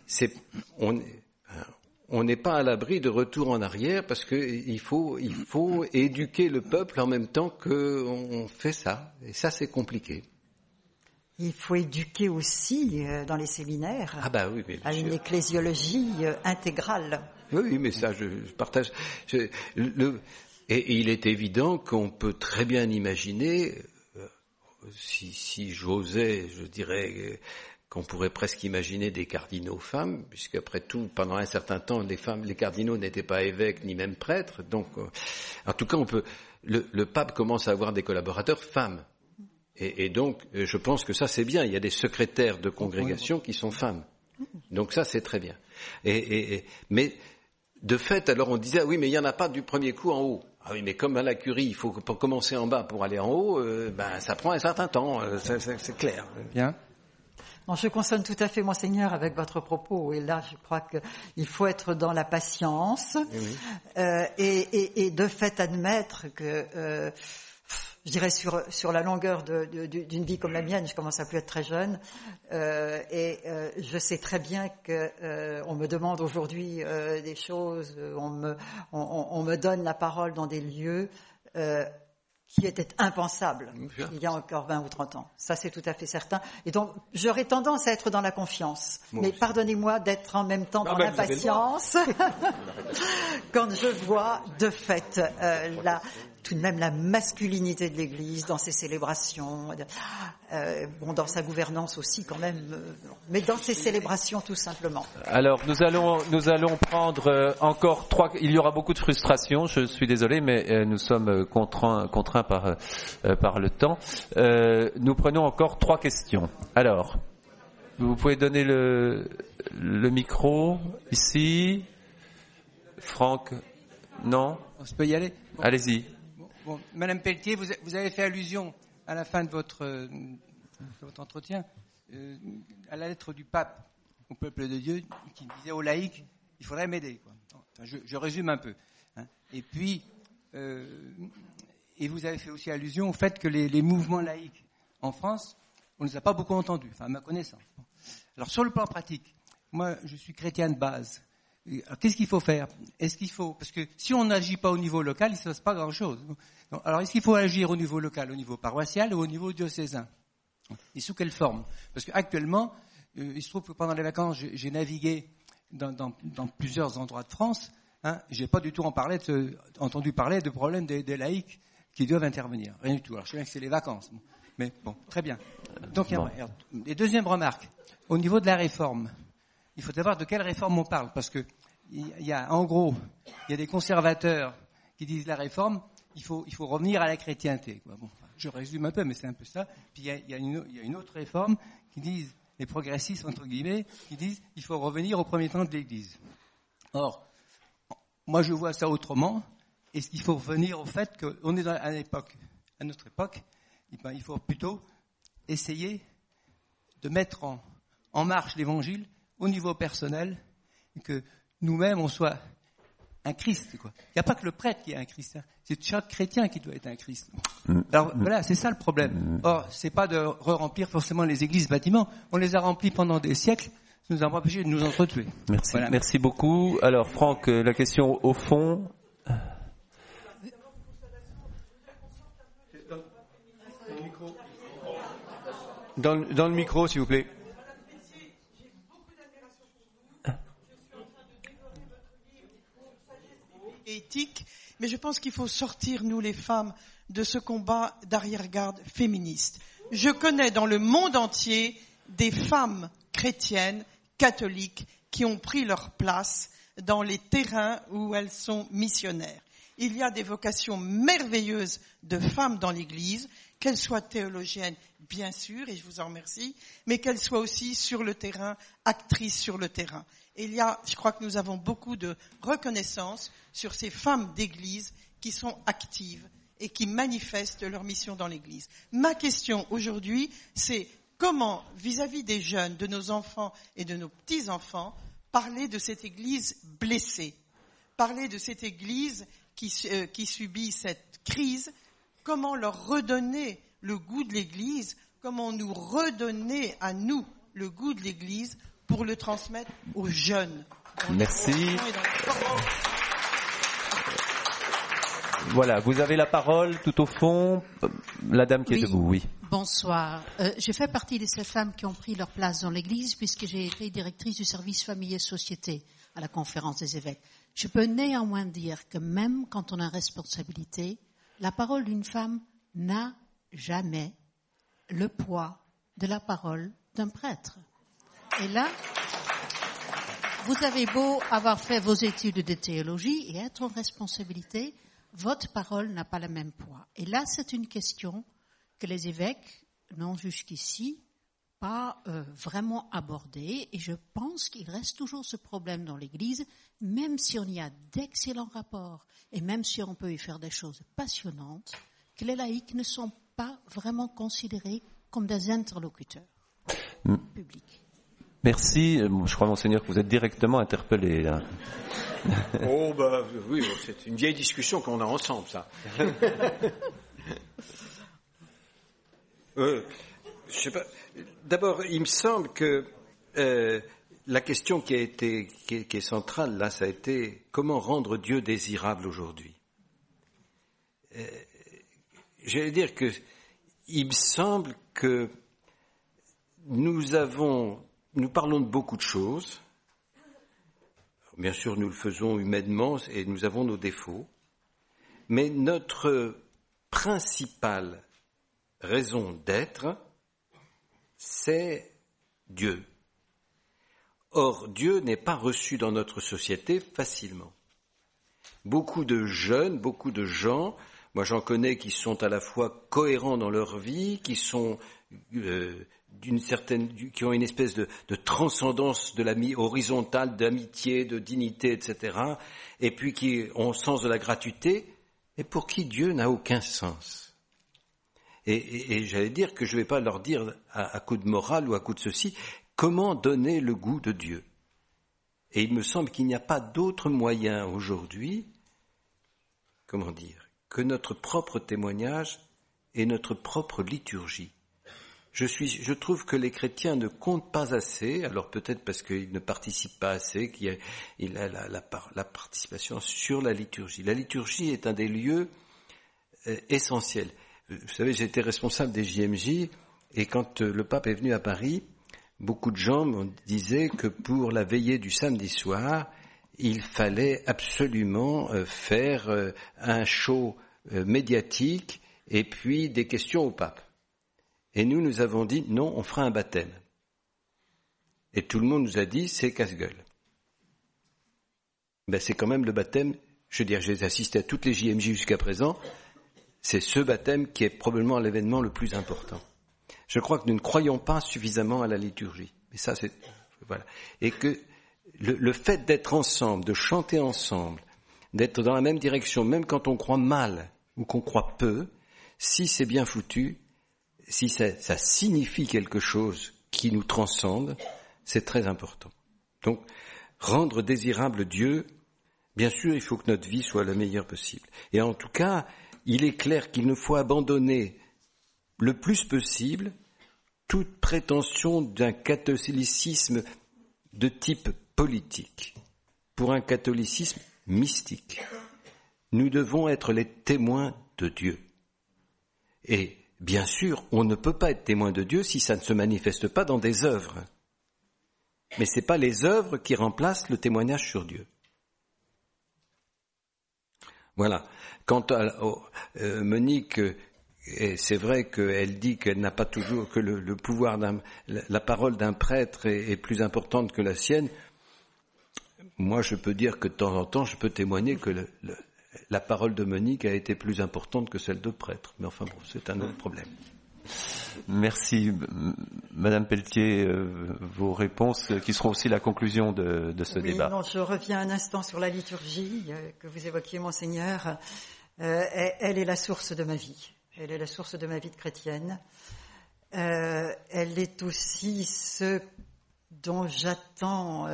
on n'est pas à l'abri de retour en arrière parce que il faut éduquer le peuple en même temps qu'on fait ça. Et ça, c'est compliqué. Il faut éduquer aussi dans les séminaires oui, à une ecclésiologie intégrale. Oui, mais ça, je partage. Et il est évident qu'on peut très bien imaginer, si j'osais, je dirais qu'on pourrait presque imaginer des cardinaux femmes, puisqu'après tout, pendant un certain temps, les cardinaux n'étaient pas évêques ni même prêtres. Donc, en tout cas, le pape commence à avoir des collaborateurs femmes. Et donc, je pense que ça, c'est bien. Il y a des secrétaires de congrégation qui sont femmes. Donc ça, c'est très bien. Mais de fait, alors on disait, oui, mais il n'y en a pas du premier coup en haut. Ah oui, mais comme à la curie, il faut commencer en bas pour aller en haut, ça prend un certain temps, c'est clair. Bien. Non, je consonne tout à fait, Monseigneur, avec votre propos. Et là, je crois qu'il faut être dans la patience et de fait admettre que... je dirais sur la longueur d'une vie comme la mienne, je commence à plus être très jeune, et je sais très bien que on me demande aujourd'hui des choses, on me donne la parole dans des lieux qui étaient impensables il y a encore 20 ou 30 ans. Ça, c'est tout à fait certain. Et donc, j'aurais tendance à être dans la confiance. Mais pardonnez-moi d'être en même temps dans l'impatience quand je vois, de fait, tout de même la masculinité de l'Église dans ses célébrations, dans sa gouvernance aussi quand même, mais dans ses célébrations tout simplement. Alors nous allons prendre encore 3. Il y aura beaucoup de frustration, je suis désolé, mais nous sommes contraints par le temps. Nous prenons encore 3 questions. Alors, vous pouvez donner le micro ici. Franck, non ? Je peux y aller ? Allez-y. Bon, Madame Pelletier, vous avez fait allusion à la fin de votre entretien à la lettre du pape au peuple de Dieu qui disait aux laïcs il faudrait m'aider. Enfin, je résume un peu. Hein. Et puis, et vous avez fait aussi allusion au fait que les mouvements laïcs en France, on ne les a pas beaucoup entendus, enfin à ma connaissance. Alors sur le plan pratique, moi je suis chrétien de base. Alors, qu'est-ce qu'il faut faire ? Parce que si on n'agit pas au niveau local, il ne se passe pas grand-chose. Alors, est-ce qu'il faut agir au niveau local, au niveau paroissial ou au niveau diocésain ? Et sous quelle forme ? Parce qu'actuellement, il se trouve que pendant les vacances, j'ai navigué dans plusieurs endroits de France. Hein, je n'ai pas du tout entendu parler de problèmes des laïcs qui doivent intervenir. Rien du tout. Alors, je sais bien que c'est les vacances. Mais bon, très bien. Donc, et deuxième remarque, au niveau de la réforme. Il faut savoir de quelle réforme on parle, parce que en gros, il y a des conservateurs qui disent la réforme, il faut revenir à la chrétienté. Bon, je résume un peu, mais c'est un peu ça. Puis il y a une autre réforme qui disent, les progressistes entre guillemets, qui disent il faut revenir au premier temps de l'Église. Or, moi je vois ça autrement. Est-ce qu'il faut revenir au fait qu'on est à notre époque, il faut plutôt essayer de mettre en marche l'Évangile au niveau personnel, que nous-mêmes, on soit un Christ. Quoi. Il n'y a pas que le prêtre qui est un Christ, hein. C'est chaque chrétien qui doit être un Christ. Alors voilà, c'est ça le problème. Or, c'est pas de remplir forcément les églises, bâtiments. On les a remplis pendant des siècles, ça nous a empêchés de nous entretuer. Merci, voilà. Merci beaucoup. Alors Franck, la question au fond... Dans le micro, s'il vous plaît. Éthique, mais je pense qu'il faut sortir, nous les femmes, de ce combat d'arrière-garde féministe. Je connais dans le monde entier des femmes chrétiennes, catholiques, qui ont pris leur place dans les terrains où elles sont missionnaires. Il y a des vocations merveilleuses de femmes dans l'Église, qu'elles soient théologiennes, bien sûr, et je vous en remercie, mais qu'elles soient aussi sur le terrain, actrices sur le terrain. Et je crois que nous avons beaucoup de reconnaissance sur ces femmes d'Église qui sont actives et qui manifestent leur mission dans l'Église. Ma question aujourd'hui, c'est comment, vis-à-vis des jeunes, de nos enfants et de nos petits-enfants, parler de cette Église blessée, parler de cette Église qui subit cette crise, comment leur redonner le goût de l'Église, comment nous redonner à nous le goût de l'Église pour le transmettre aux jeunes. Merci. Voilà, vous avez la parole tout au fond. La dame qui est debout, oui. Bonsoir. Je fais partie de ces femmes qui ont pris leur place dans l'Église puisque j'ai été directrice du service famille et société à la conférence des évêques. Je peux néanmoins dire que même quand on a responsabilité, la parole d'une femme n'a jamais le poids de la parole d'un prêtre. Et là, vous avez beau avoir fait vos études de théologie et être en responsabilité, votre parole n'a pas le même poids. Et là, c'est une question que les évêques n'ont jusqu'ici pas vraiment abordée. Et je pense qu'il reste toujours ce problème dans l'Église, même si on y a d'excellents rapports et même si on peut y faire des choses passionnantes, que les laïcs ne sont pas vraiment considérés comme des interlocuteurs publics. Merci. Je crois, Monseigneur, que vous êtes directement interpellé, là. Oh, oui, c'est une vieille discussion qu'on a ensemble, ça. Je sais pas. D'abord, il me semble que la question qui est centrale, là, ça a été comment rendre Dieu désirable aujourd'hui. J'allais dire que il me semble que nous parlons de beaucoup de choses. Bien sûr, nous le faisons humainement et nous avons nos défauts. Mais notre principale raison d'être, c'est Dieu. Or, Dieu n'est pas reçu dans notre société facilement. Beaucoup de jeunes, beaucoup de gens, moi j'en connais qui sont à la fois cohérents dans leur vie, qui sont qui ont une espèce de transcendance horizontale, d'amitié, de dignité, etc., et puis qui ont le sens de la gratuité, et pour qui Dieu n'a aucun sens. Et j'allais dire que je ne vais pas leur dire à coup de morale ou à coup de ceci, comment donner le goût de Dieu. Et il me semble qu'il n'y a pas d'autre moyen aujourd'hui, que notre propre témoignage et notre propre liturgie. Je trouve que les chrétiens ne comptent pas assez, alors peut-être parce qu'ils ne participent pas assez, qu'il y a la participation sur la liturgie. La liturgie est un des lieux essentiels. Vous savez, j'ai été responsable des JMJ, et quand le pape est venu à Paris, beaucoup de gens me disaient que pour la veillée du samedi soir, il fallait absolument faire un show médiatique et puis des questions au pape. Et nous avons dit, non, on fera un baptême. Et tout le monde nous a dit, c'est casse-gueule. Ben, c'est quand même le baptême, je veux dire, j'ai assisté à toutes les JMJ jusqu'à présent, c'est ce baptême qui est probablement l'événement le plus important. Je crois que nous ne croyons pas suffisamment à la liturgie. Mais ça, c'est, voilà. Et que le fait d'être ensemble, de chanter ensemble, d'être dans la même direction, même quand on croit mal ou qu'on croit peu, si c'est bien foutu, si ça signifie quelque chose qui nous transcende, c'est très important. Donc, rendre désirable Dieu, bien sûr, il faut que notre vie soit la meilleure possible. Et en tout cas, il est clair qu'il nous faut abandonner le plus possible toute prétention d'un catholicisme de type politique, pour un catholicisme mystique. Nous devons être les témoins de Dieu. Et bien sûr, on ne peut pas être témoin de Dieu si ça ne se manifeste pas dans des œuvres. Mais ce n'est pas les œuvres qui remplacent le témoignage sur Dieu. Voilà. Quant à Monique, c'est vrai qu'elle dit qu'elle n'a pas toujours, que le pouvoir la parole d'un prêtre est plus importante que la sienne. Moi, je peux dire que de temps en temps, je peux témoigner que la parole de Monique a été plus importante que celle d'autres prêtres. Mais enfin bon, c'est un autre problème. Merci, Madame Pelletier, vos réponses qui seront aussi la conclusion de ce débat. Non, je reviens un instant sur la liturgie que vous évoquiez, Monseigneur. Elle est la source de ma vie. Elle est la source de ma vie de chrétienne. Elle est aussi ce dont j'attends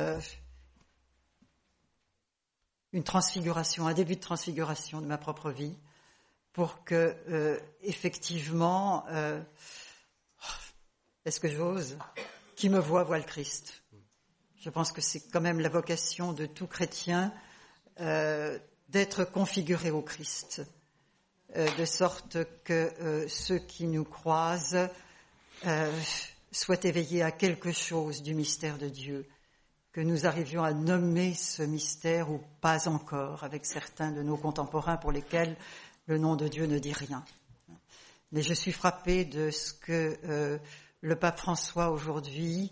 une transfiguration, un début de transfiguration de ma propre vie, pour que, effectivement, est-ce que j'ose, qui me voit le Christ. Je pense que c'est quand même la vocation de tout chrétien d'être configuré au Christ, de sorte que ceux qui nous croisent soient éveillés à quelque chose du mystère de Dieu, que nous arrivions à nommer ce mystère ou pas encore avec certains de nos contemporains pour lesquels le nom de Dieu ne dit rien. Mais je suis frappée de ce que le pape François aujourd'hui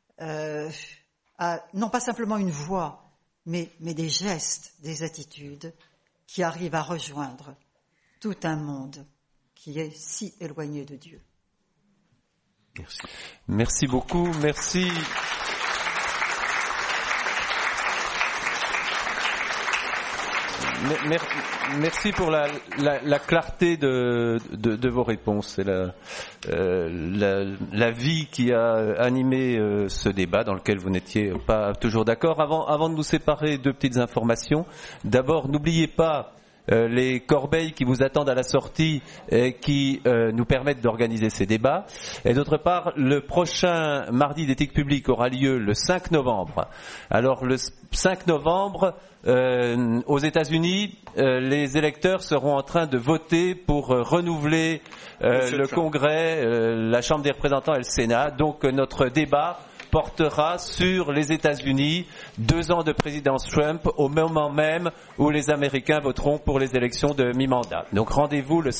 a, non pas simplement une voix, mais des gestes, des attitudes qui arrivent à rejoindre tout un monde qui est si éloigné de Dieu. Merci. Merci beaucoup. Merci. Merci pour la clarté de vos réponses et la vie qui a animé ce débat dans lequel vous n'étiez pas toujours d'accord. Avant de nous séparer, deux petites informations. D'abord, n'oubliez pas les corbeilles qui vous attendent à la sortie et qui nous permettent d'organiser ces débats. Et d'autre part, le prochain mardi d'éthique publique aura lieu le 5 novembre. Alors le 5 novembre, aux États-Unis, les électeurs seront en train de voter pour renouveler le Congrès, la Chambre des représentants et le Sénat. Donc notre débat portera sur les États-Unis, 2 ans de présidence Trump, au moment même où les Américains voteront pour les élections de mi-mandat. Donc rendez-vous le